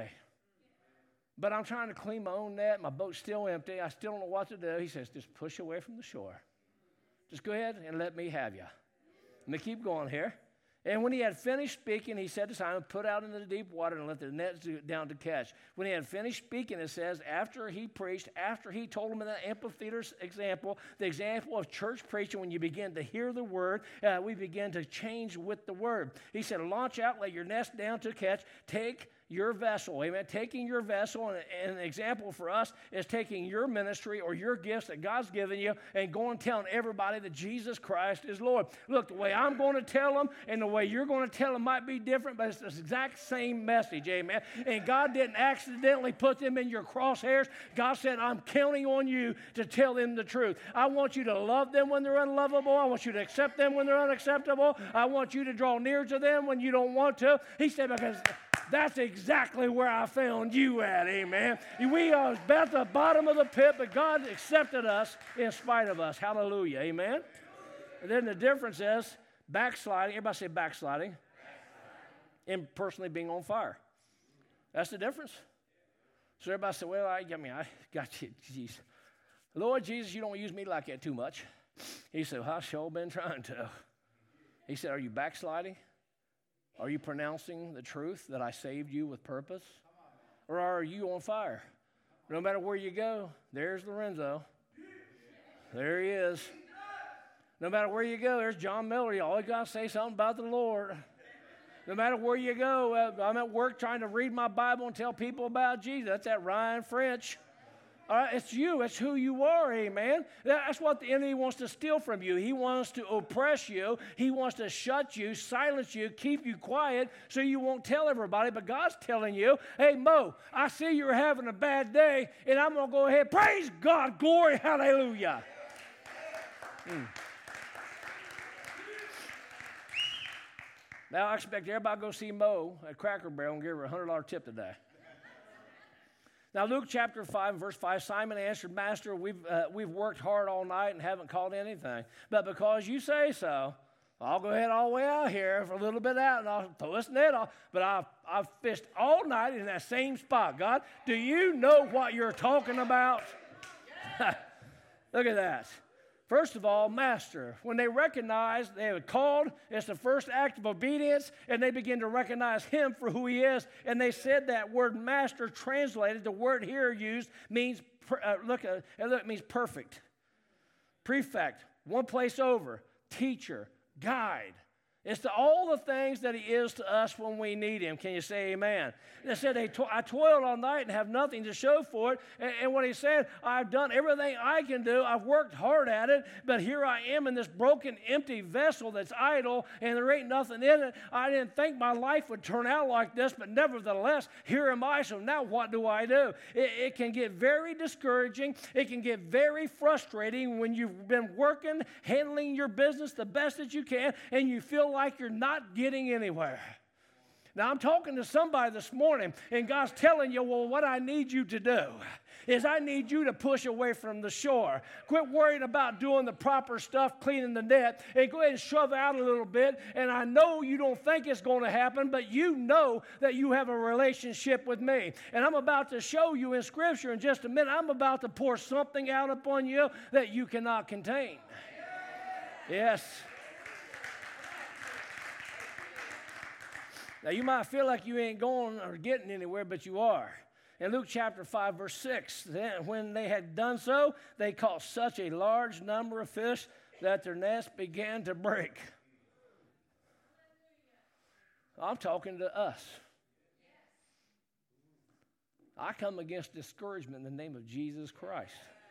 But I'm trying to clean my own net. My boat's still empty. I still don't know what to do. He says, just push away from the shore. Just go ahead and let me have you. Let me keep going here. And when he had finished speaking, he said to Simon, "Put out into the deep water and let the nets down to catch." When he had finished speaking, it says, after he preached, after he told him in the amphitheater example, the example of church preaching, when you begin to hear the word, uh, we begin to change with the word. He said, "Launch out, let your nets down to catch. Take your vessel." Amen. Taking your vessel, and, and an example for us is taking your ministry or your gifts that God's given you and going and telling everybody that Jesus Christ is Lord. Look, the way I'm going to tell them and the way you're going to tell them might be different, but it's the exact same message. Amen. And God didn't accidentally put them in your crosshairs. God said, I'm counting on you to tell them the truth. I want you to love them when they're unlovable. I want you to accept them when they're unacceptable. I want you to draw near to them when you don't want to. He said, because that's exactly where I found you at, amen. We are at the bottom of the pit, but God accepted us in spite of us. Hallelujah, amen. And then the difference is backsliding. Everybody say backsliding. And personally being on fire. That's the difference. So everybody said, well, I, I mean, I got you, Jesus. Lord Jesus, you don't use me like that too much. He said, well, I've sure been trying to. He said, are you backsliding? Are you pronouncing the truth that I saved you with purpose? Or are you on fire? No matter where you go, there's Lorenzo. There he is. No matter where you go, there's John Miller. You always got to say something about the Lord. No matter where you go, uh, I'm at work trying to read my Bible and tell people about Jesus. That's that Ryan French. All right, it's you. It's who you are, amen. That's what the enemy wants to steal from you. He wants to oppress you. He wants to shut you, silence you, keep you quiet so you won't tell everybody. But God's telling you, hey, Mo, I see you're having a bad day, and I'm going to go ahead. Praise God. Glory. Hallelujah. Mm. Now, I expect everybody to go see Mo at Cracker Barrel and give her a one hundred dollar tip today. Now, Luke chapter five, verse five, Simon answered, Master, we've, uh, we've worked hard all night and haven't caught anything. But because you say so, I'll go ahead all the way out here for a little bit out, and I'll throw this net off. But I've, I've fished all night in that same spot. God, do you know what you're talking about? Look at that. First of all, Master. When they recognize they were called, it's the first act of obedience, and they begin to recognize him for who he is. And they said that word Master translated, the word here used means, uh, look, uh, it means perfect. Prefect, one place over, teacher, guide. It's to all the things that he is to us when we need him. Can you say amen? They said, they to- I toiled all night and have nothing to show for it. And, and what he said, I've done everything I can do. I've worked hard at it. But here I am in this broken, empty vessel that's idle, and there ain't nothing in it. I didn't think my life would turn out like this, but nevertheless, here am I. So now what do I do? It, it can get very discouraging. It can get very frustrating when you've been working, handling your business the best that you can, and you feel like you're not getting anywhere. Now, I'm talking to somebody this morning, and God's telling you, well, what I need you to do is I need you to push away from the shore. Quit worrying about doing the proper stuff, cleaning the net, and go ahead and shove out a little bit. And I know you don't think it's going to happen, but you know that you have a relationship with me. And I'm about to show you in Scripture in just a minute. I'm about to pour something out upon you that you cannot contain. Yes. Now, you might feel like you ain't going or getting anywhere, but you are. In Luke chapter five, verse six, then when they had done so, they caught such a large number of fish that their nets began to break. I'm talking to us. I come against discouragement in the name of Jesus Christ.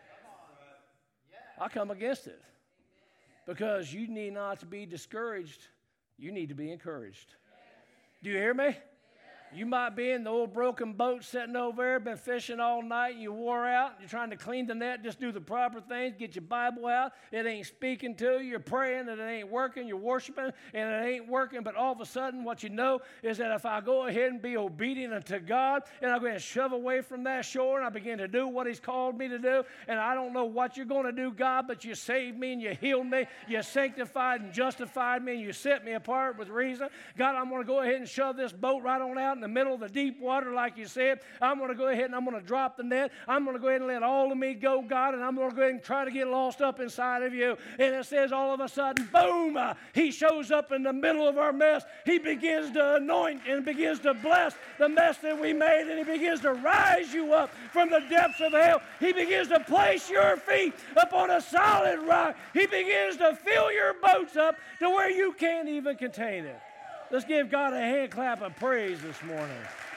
I come against it. Because you need not to be discouraged. You need to be encouraged. Do you hear me? You might be in the old broken boat sitting over there, been fishing all night, and you wore out, you're trying to clean the net, just do the proper things, get your Bible out, it ain't speaking to you, you're praying and it ain't working, you're worshiping and it ain't working, but all of a sudden what you know is that if I go ahead and be obedient unto God, and I go ahead and shove away from that shore, and I begin to do what he's called me to do, and I don't know what you're going to do, God, but you saved me and you healed me, you sanctified and justified me, and you set me apart with reason. God, I'm going to go ahead and shove this boat right on out in the middle of the deep water, like you said. I'm going to go ahead and I'm going to drop the net. I'm going to go ahead and let all of me go, God, and I'm going to go ahead and try to get lost up inside of you. And it says all of a sudden, boom, uh, he shows up in the middle of our mess. He begins to anoint and begins to bless the mess that we made, and he begins to rise you up from the depths of hell. He begins to place your feet upon a solid rock. He begins to fill your boats up to where you can't even contain it. Let's give God a hand clap of praise this morning.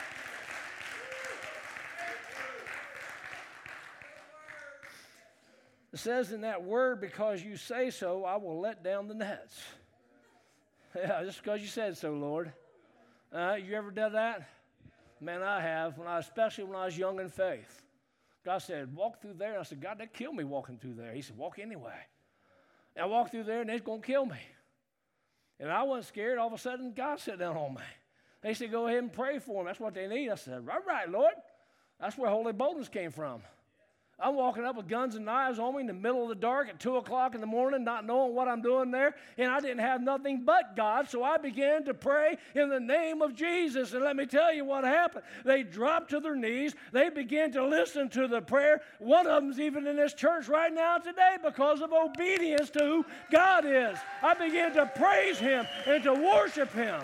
It says in that word, because you say so, I will let down the nets. Yeah, just because you said so, Lord. Uh, you ever done that? Man, I have, when I, especially when I was young in faith. God said, walk through there. And I said, God, they'd kill me walking through there. He said, walk anyway. And I walked through there, and they're going to kill me. And I wasn't scared. All of a sudden, God sat down on me. They said, go ahead and pray for them. That's what they need. I said, all right, Lord. That's where holy boldness came from. I'm walking up with guns and knives on me in the middle of the dark at two o'clock in the morning, not knowing what I'm doing there, and I didn't have nothing but God, so I began to pray in the name of Jesus, and let me tell you what happened. They dropped to their knees. They began to listen to the prayer. One of them's even in this church right now today because of obedience to who God is. I began to praise him and to worship him.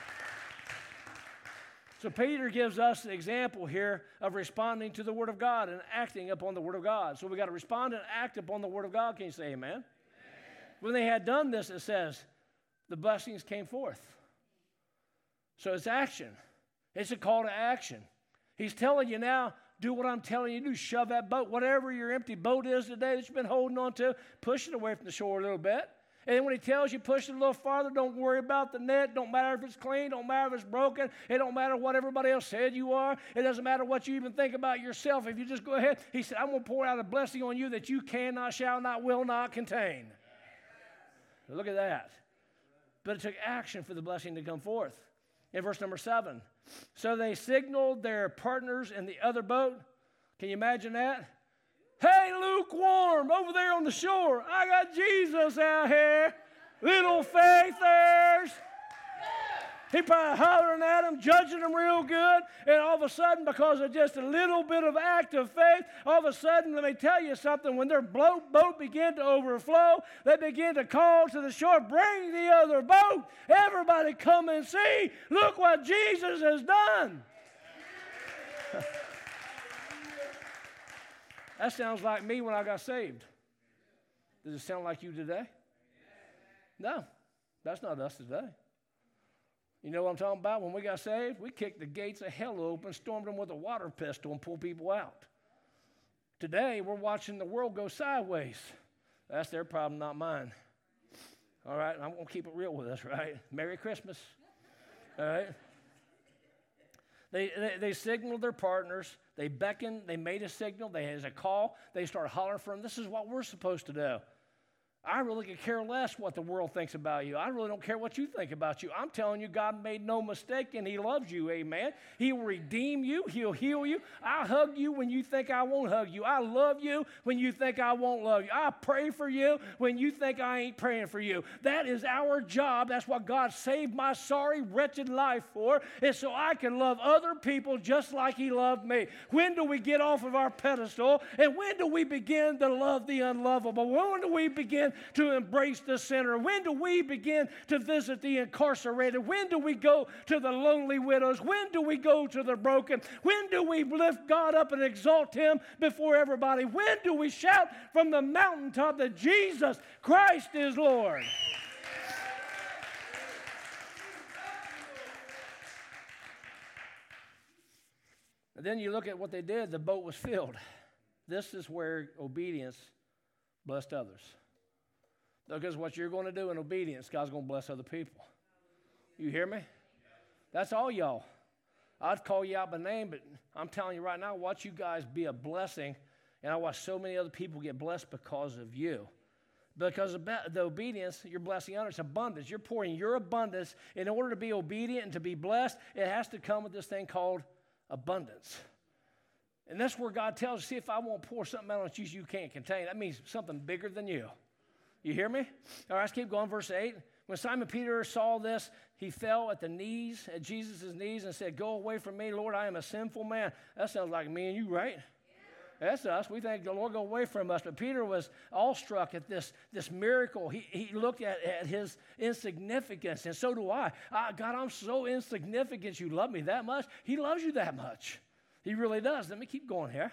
So Peter gives us the example here of responding to the Word of God and acting upon the Word of God. So we got to respond and act upon the Word of God. Can you say amen? Amen? When they had done this, it says, the blessings came forth. So it's action. It's a call to action. He's telling you now, do what I'm telling you to do. Shove that boat, whatever your empty boat is today that you've been holding on to, push it away from the shore a little bit. And then when he tells you push it a little farther, don't worry about the net. Don't matter if it's clean. Don't matter if it's broken. It don't matter what everybody else said you are. It doesn't matter what you even think about yourself. If you just go ahead, he said, I'm going to pour out a blessing on you that you cannot, shall not, will not contain. Look at that. But it took action for the blessing to come forth. In verse number seven, so they signaled their partners in the other boat. Can you imagine that? Hey, lukewarm, over there on the shore, I got Jesus out here. Little faithers. He probably hollering at them, judging them real good. And all of a sudden, because of just a little bit of act of faith, all of a sudden, let me tell you something, when their boat began to overflow, they began to call to the shore, bring the other boat. Everybody come and see. Look what Jesus has done. That sounds like me when I got saved. Does it sound like you today? No, that's not us today. You know what I'm talking about? When we got saved, we kicked the gates of hell open, stormed them with a water pistol, and pulled people out. Today, we're watching the world go sideways. That's their problem, not mine. All right, I'm going to keep it real with us, right? Merry Christmas. All right? They, they, they signaled their partners. They beckoned. They made a signal. They had a call. They started hollering for them. This is what we're supposed to do. I really could care less what the world thinks about you. I really don't care what you think about you. I'm telling you, God made no mistake, and he loves you, amen. He will redeem you. He'll heal you. I hug you when you think I won't hug you. I love you when you think I won't love you. I pray for you when you think I ain't praying for you. That is our job. That's what God saved my sorry, wretched life for, is so I can love other people just like he loved me. When do we get off of our pedestal, and when do we begin to love the unlovable? When do we begin to embrace the sinner? When do we begin to visit the incarcerated? When do we go to the lonely widows? When do we go to the broken? When do we lift God up and exalt him before everybody? When do we shout from the mountaintop that Jesus Christ is Lord? And then you look at what they did. The boat was filled. This is where obedience blessed others. Because what you're going to do in obedience, God's going to bless other people. You hear me? That's all y'all. I'd call you out by name, but I'm telling you right now, watch you guys be a blessing, and I watch so many other people get blessed because of you. Because of the obedience, you're blessing others. Abundance. You're pouring your abundance. In order to be obedient and to be blessed, it has to come with this thing called abundance. And that's where God tells you, see, if I won't pour something out on you you can't contain, that means something bigger than you. You hear me? All right, let's keep going. Verse eight. When Simon Peter saw this, he fell at the knees, at Jesus' knees, and said, go away from me, Lord, I am a sinful man. That sounds like me and you, right? Yeah. That's us. We think the Lord go away from us. But Peter was awestruck at this, this miracle. He, he looked at, at his insignificance, and so do I. I. God, I'm so insignificant. You love me that much? He loves you that much. He really does. Let me keep going here.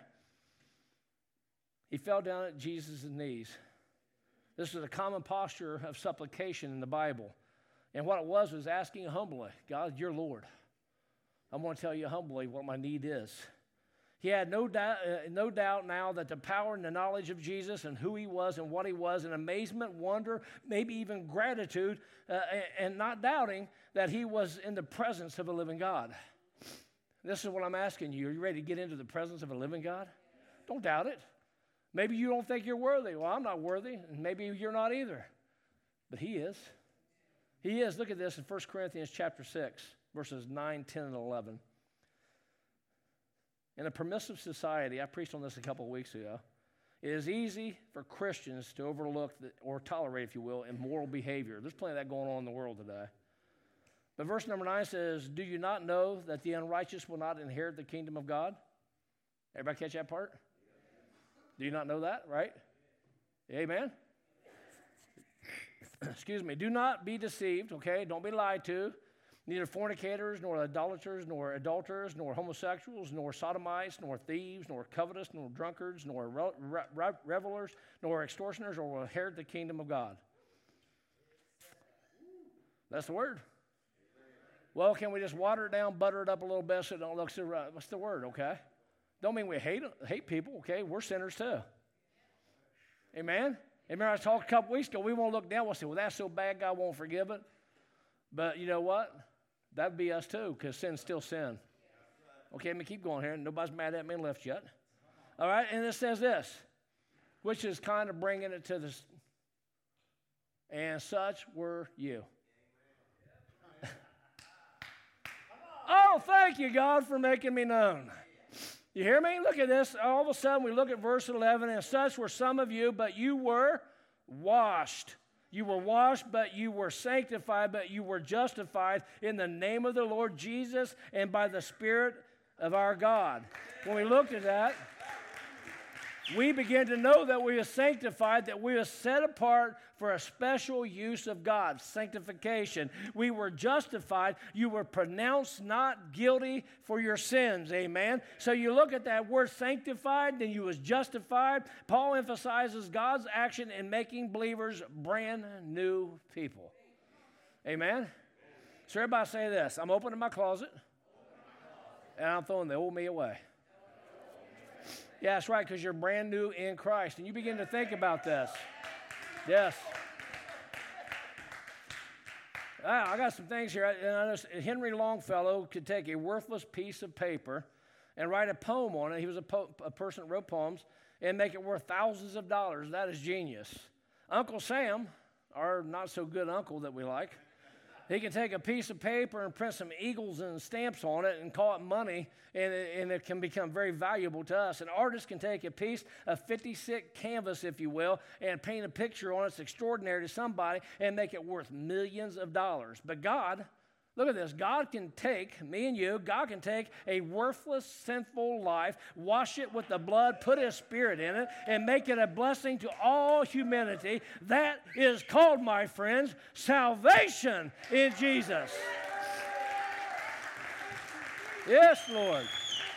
He fell down at Jesus' knees. This is a common posture of supplication in the Bible. And what it was was asking humbly, God, you're Lord. I'm going to tell you humbly what my need is. He had no doubt, uh, no doubt now that the power and the knowledge of Jesus and who he was and what he was, and amazement, wonder, maybe even gratitude, uh, and not doubting that he was in the presence of a living God. This is what I'm asking you. Are you ready to get into the presence of a living God? Don't doubt it. Maybe you don't think you're worthy. Well, I'm not worthy, and maybe you're not either. But he is. He is. Look at this in First Corinthians chapter six, verses nine, ten, and eleven. In a permissive society, I preached on this a couple of weeks ago, it is easy for Christians to overlook the, or tolerate, if you will, immoral behavior. There's plenty of that going on in the world today. But verse number nine says, do you not know that the unrighteous will not inherit the kingdom of God? Everybody catch that part? Do you not know that, right? Amen? Excuse me. Do not be deceived, okay? Don't be lied to. Neither fornicators, nor idolaters, nor adulterers, nor homosexuals, nor sodomites, nor thieves, nor covetous, nor drunkards, nor re- re- revelers, nor extortioners, or will inherit the kingdom of God. That's the word. Well, can we just water it down, butter it up a little bit so it don't look so right? What's the word, okay? Don't mean we hate, hate people, okay? We're sinners too. Amen? And remember I talked a couple weeks ago, we won't look down, we'll say, well, that's so bad, God won't forgive it. But you know what? That'd be us too, because sin's still sin. Okay, let me keep going here. Nobody's mad at me and left yet. All right, and it says this, which is kind of bringing it to this. And such were you. Oh, thank you, God, for making me known. You hear me? Look at this. All of a sudden, we look at verse eleven, and such were some of you, but you were washed. You were washed, but you were sanctified, but you were justified in the name of the Lord Jesus and by the Spirit of our God. When we looked at that, we begin to know that we are sanctified, that we are set apart for a special use of God, sanctification. We were justified. You were pronounced not guilty for your sins, amen? So you look at that word sanctified, then you was justified. Paul emphasizes God's action in making believers brand new people, amen? So everybody say this, I'm opening my closet, and I'm throwing the old me away. Yeah, that's right, because you're brand new in Christ. And you begin to think about this. Yes. Ah, I got some things here. I, I know Henry Longfellow could take a worthless piece of paper and write a poem on it. He was a, po- a person that wrote poems and make it worth thousands of dollars. That is genius. Uncle Sam, our not-so-good uncle that we like, he can take a piece of paper and print some eagles and stamps on it and call it money, and it, and it can become very valuable to us. An artist can take a piece of fifty-six canvas, if you will, and paint a picture on it that's extraordinary to somebody and make it worth millions of dollars. But God, look at this. God can take, me and you, God can take a worthless, sinful life, wash it with the blood, put His Spirit in it, and make it a blessing to all humanity. That is called, my friends, salvation in Jesus. Yes, Lord.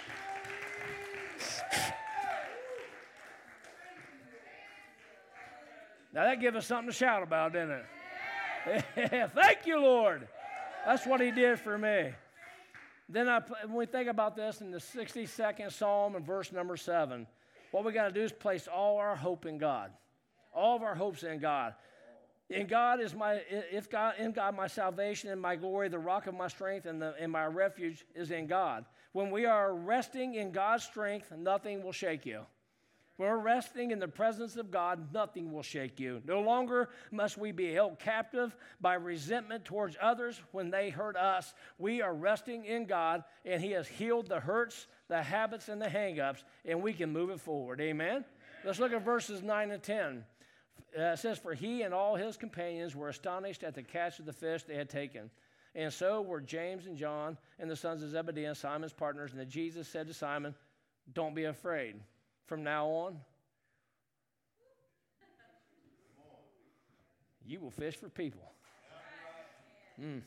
Now that gives us something to shout about, doesn't it? Thank you, Lord. That's what He did for me. Then I, when we think about this in the sixty-second Psalm and verse number seven, what we got to do is place all our hope in God. All of our hopes in God. In God is my, if God, in God my salvation and my glory, the rock of my strength and, the, and my refuge is in God. When we are resting in God's strength, nothing will shake you. When we're resting in the presence of God, nothing will shake you. No longer must we be held captive by resentment towards others when they hurt us. We are resting in God, and He has healed the hurts, the habits, and the hang-ups, and we can move it forward. Amen? Let's look at verses nine and ten. Uh, it says, for he and all his companions were astonished at the catch of the fish they had taken. And so were James and John and the sons of Zebedee and Simon's partners. And then Jesus said to Simon, don't be afraid. From now on, you will fish for people. Mm.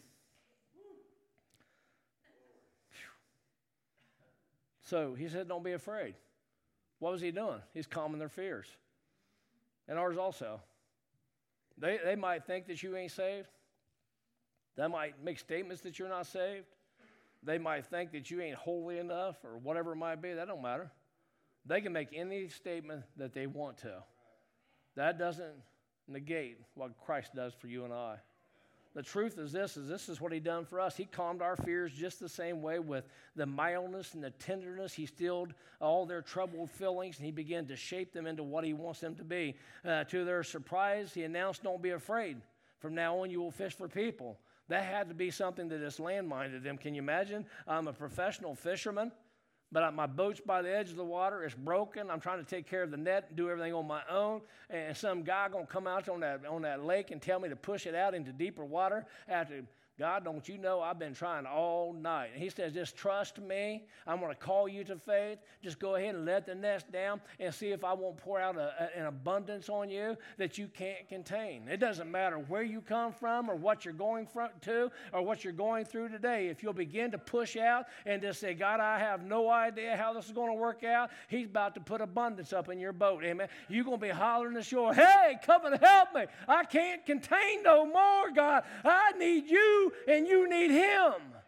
So he said, don't be afraid. What was he doing? He's calming their fears. And ours also. They, they might think that you ain't saved. They might make statements that you're not saved. They might think that you ain't holy enough or whatever it might be. That don't matter. They can make any statement that they want to. That doesn't negate what Christ does for you and I. The truth is this, is this is what He done for us. He calmed our fears just the same way with the mildness and the tenderness. He stilled all their troubled feelings, and He began to shape them into what He wants them to be. Uh, to their surprise, He announced, don't be afraid. From now on, you will fish for people. That had to be something that just landmined them. Can you imagine? I'm a professional fisherman, but my boat's by the edge of the water. It's broken. I'm trying to take care of the net and do everything on my own. And some guy going to come out on that, on that lake and tell me to push it out into deeper water after, God, don't you know I've been trying all night. And He says, just trust me. I'm going to call you to faith. Just go ahead and let the nest down and see if I won't pour out a, a, an abundance on you that you can't contain. It doesn't matter where you come from or what you're going from, to or what you're going through today. If you'll begin to push out and just say, God, I have no idea how this is going to work out. He's about to put abundance up in your boat. Amen. You're going to be hollering the shore, hey, come and help me. I can't contain no more, God. I need you. And you need Him.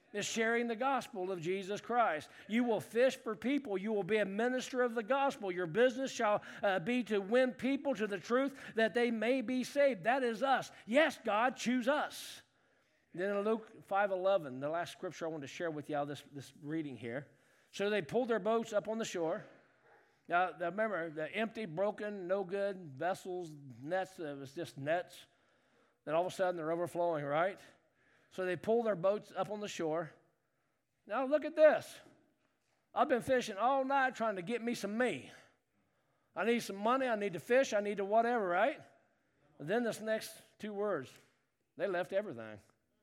is sharing the gospel of Jesus Christ. You will fish for people. You will be a minister of the gospel. Your business shall uh, be to win people to the truth that they may be saved. That is us. Yes, God, choose us. Then in Luke five eleven, the last scripture I want to share with y'all this, this reading here. So they pulled their boats up on the shore. Now, remember, the empty, broken, no good vessels, nets, it was just nets. Then all of a sudden they're overflowing, right? So they pull their boats up on the shore. Now look at this. I've been fishing all night trying to get me some me. I need some money. I need to fish. I need to whatever, right? And then this next two words, they left everything.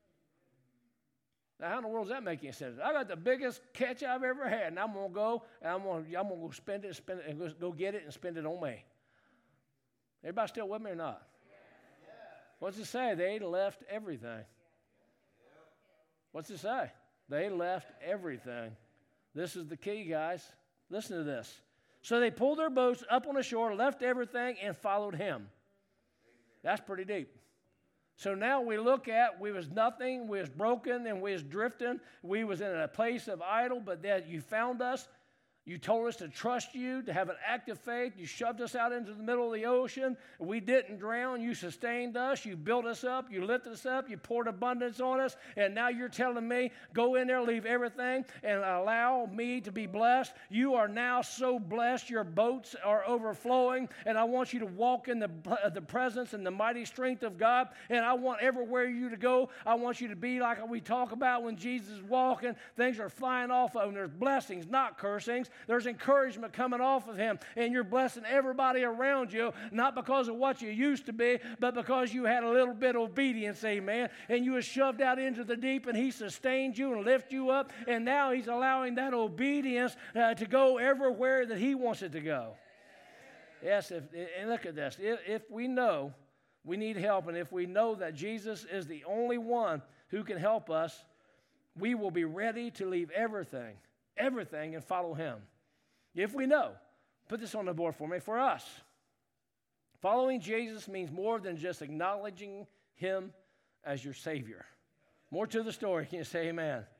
Now, how in the world does that make any sense? I got the biggest catch I've ever had, and I'm going to go, and I'm going to I'm gonna go spend it, spend it, and go, go get it and spend it on me. Everybody still with me or not? What's it say? They left everything. What's it say? They left everything. This is the key, guys. Listen to this. So they pulled their boats up on the shore, left everything, and followed him. That's pretty deep. So now we look at, we was nothing, we was broken, and we was drifting. We was in a place of idle, but that you found us. You told us to trust you, to have an active faith. You shoved us out into the middle of the ocean. We didn't drown. You sustained us. You built us up. You lifted us up. You poured abundance on us. And now you're telling me, go in there, leave everything, and allow me to be blessed. You are now so blessed. Your boats are overflowing. And I want you to walk in the, the presence and the mighty strength of God. And I want everywhere you to go, I want you to be like we talk about when Jesus is walking. Things are flying off of him. There's blessings, not cursings. There's encouragement coming off of him, and you're blessing everybody around you, not because of what you used to be, but because you had a little bit of obedience, amen, and you were shoved out into the deep, and he sustained you and lifted you up, and now he's allowing that obedience uh, to go everywhere that he wants it to go. Yes, if, and look at this. If, if we know we need help, and if we know that Jesus is the only one who can help us, we will be ready to leave everything. Everything and follow him. If we know, put this on the board for me, for us, following Jesus means more than just acknowledging him as your Savior. More to the story. Can you say amen? Amen.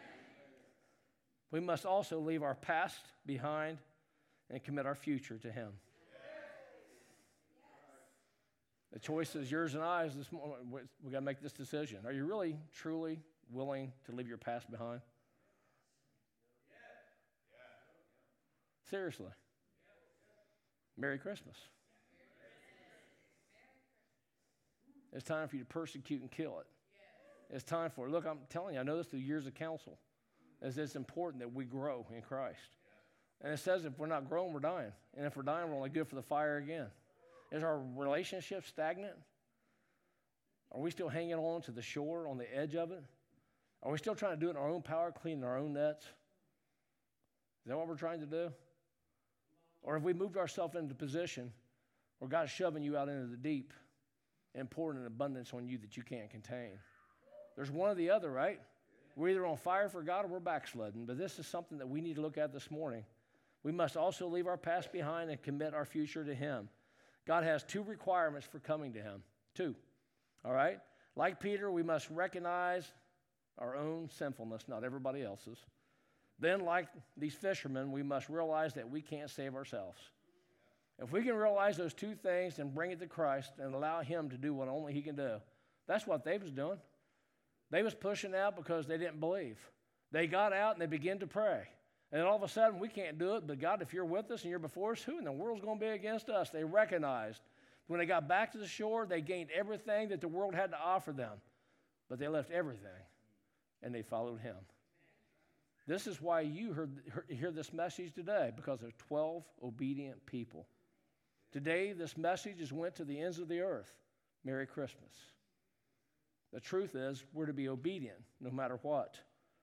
We must also leave our past behind and commit our future to him. The choice is yours and I's this morning. We got to make this decision. Are you really, truly willing to leave your past behind? Seriously. Merry Christmas. It's time for you to persecute and kill it. It's time for it. Look, I'm telling you, I know this through years of counsel. It's, it's important that we grow in Christ. And it says if we're not growing, we're dying. And if we're dying, we're only good for the fire again. Is our relationship stagnant? Are we still hanging on to the shore, on the edge of it? Are we still trying to do it in our own power, cleaning our own nets? Is that what we're trying to do? Or have we moved ourselves into a position where God's shoving you out into the deep and pouring an abundance on you that you can't contain? There's one or the other, right? We're either on fire for God or we're backsliding. But this is something that we need to look at this morning. We must also leave our past behind and commit our future to him. God has two requirements for coming to him. Two. All right? Like Peter, we must recognize our own sinfulness, not everybody else's. Then, like these fishermen, we must realize that we can't save ourselves. If we can realize those two things and bring it to Christ and allow him to do what only he can do, that's what they was doing. They was pushing out because they didn't believe. They got out and they began to pray. And all of a sudden, we can't do it, but God, if you're with us and you're before us, who in the world's going to be against us? They recognized. When they got back to the shore, they gained everything that the world had to offer them. But they left everything, and they followed him. This is why you heard, hear this message today, because of twelve obedient people. Today, this message is went to the ends of the earth. Merry Christmas. The truth is, we're to be obedient no matter what.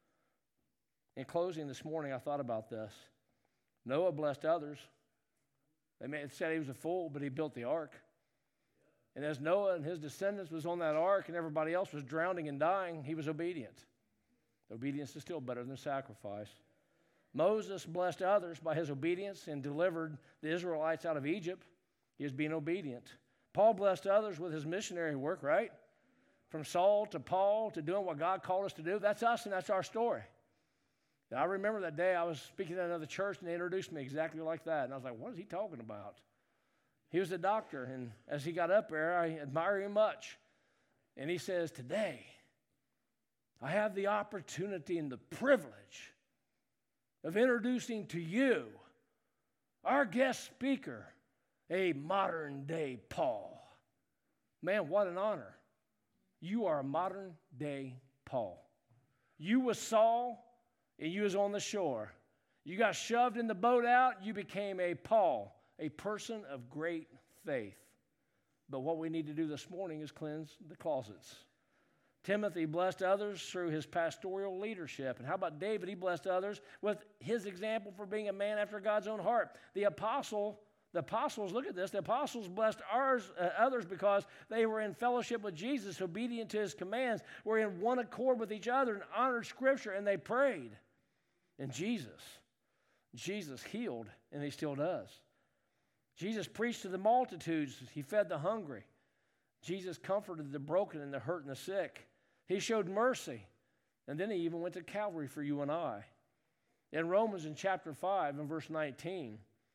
In closing this morning, I thought about this. Noah blessed others. They may have said he was a fool, but he built the ark. And as Noah and his descendants was on that ark and everybody else was drowning and dying, he was obedient. Obedience is still better than sacrifice. Moses blessed others by his obedience and delivered the Israelites out of Egypt. He was being obedient. Paul blessed others with his missionary work, right? from Saul to Paul to doing what God called us to do. That's us and that's our story. Now, I remember that day I was speaking at another church and they introduced me exactly like that. And I was like, what is he talking about? He was a doctor, and as he got up there, I admire him much. And he says, today, I have the opportunity and the privilege of introducing to you our guest speaker, a modern-day Paul. Man, what an honor. You are a modern-day Paul. You was Saul, and you was on the shore. You got shoved in the boat out, you became a Paul, a person of great faith. But what we need to do this morning is cleanse the closets. Timothy blessed others through his pastoral leadership. And how about David? He blessed others with his example for being a man after God's own heart. The apostle The apostles, look at this, the apostles blessed ours, uh, others because they were in fellowship with Jesus, obedient to his commands, were in one accord with each other and honored Scripture, and they prayed. And Jesus, Jesus healed, and he still does. Jesus preached to the multitudes. He fed the hungry. Jesus comforted the broken and the hurt and the sick. He showed mercy, and then he even went to Calvary for you and I. In Romans in chapter five and verse nineteen,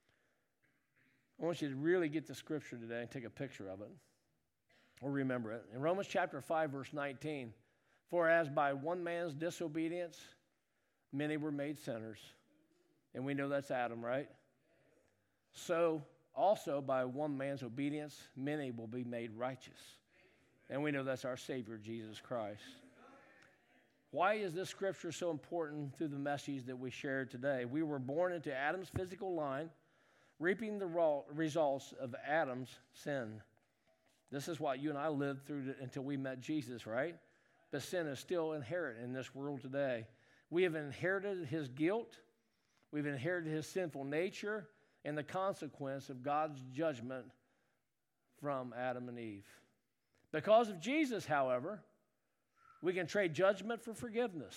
I want you to really get the scripture today and take a picture of it or remember it. In Romans chapter five, verse nineteen, for as by one man's disobedience, many were made sinners. And we know that's Adam, right? So also by one man's obedience, many will be made righteous. And we know that's our Savior, Jesus Christ. Why is this scripture so important through the message that we shared today? We were born into Adam's physical line, reaping the results of Adam's sin. This is what you and I lived through until we met Jesus, right? But sin is still inherent in this world today. We have inherited his guilt. We've inherited his sinful nature and the consequence of God's judgment from Adam and Eve. Because of Jesus, however, we can trade judgment for forgiveness.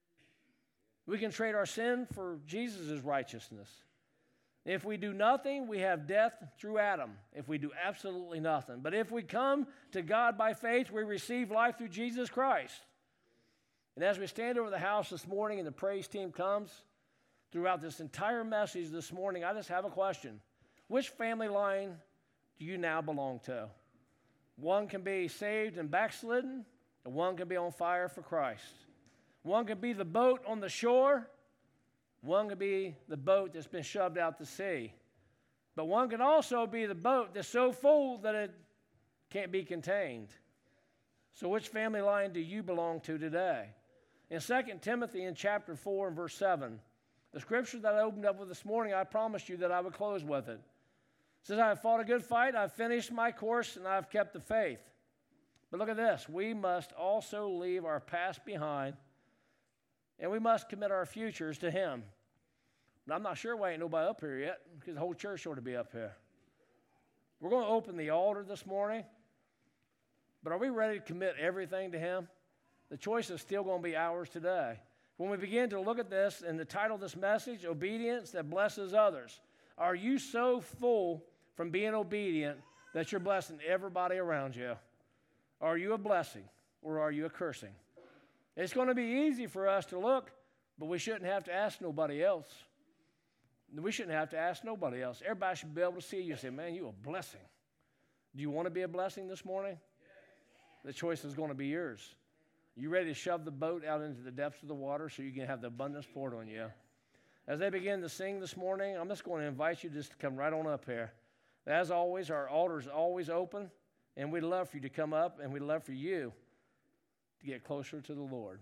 We can trade our sin for Jesus' righteousness. If we do nothing, we have death through Adam, if we do absolutely nothing. But if we come to God by faith, we receive life through Jesus Christ. And as we stand over the house this morning and the praise team comes, throughout this entire message this morning, I just have a question. Which family line do you now belong to? One can be saved and backslidden, and one can be on fire for Christ. One can be the boat on the shore. One could be the boat that's been shoved out to sea. But one can also be the boat that's so full that it can't be contained. So which family line do you belong to today? In Second Timothy in chapter four and verse seven, the scripture that I opened up with this morning, I promised you that I would close with it. It says, I have fought a good fight, I've finished my course, and I've kept the faith. But look at this. We must also leave our past behind, and we must commit our futures to him. Now, I'm not sure why ain't nobody up here yet, because the whole church ought to be up here. We're going to open the altar this morning, but are we ready to commit everything to him? The choice is still going to be ours today. When we begin to look at this, and the title of this message, Obedience That Blesses Others, are you so full from being obedient that you're blessing everybody around you? Are you a blessing, or are you a cursing? It's going to be easy for us to look, but we shouldn't have to ask nobody else. We shouldn't have to ask nobody else. Everybody should be able to see you and say, man, you're a blessing. Do you want to be a blessing this morning? The choice is going to be yours. You ready to shove the boat out into the depths of the water so you can have the abundance poured on you? As they begin to sing this morning, I'm just going to invite you just to come right on up here. As always, our altar is always open, and we'd love for you to come up, and we'd love for you to get closer to the Lord.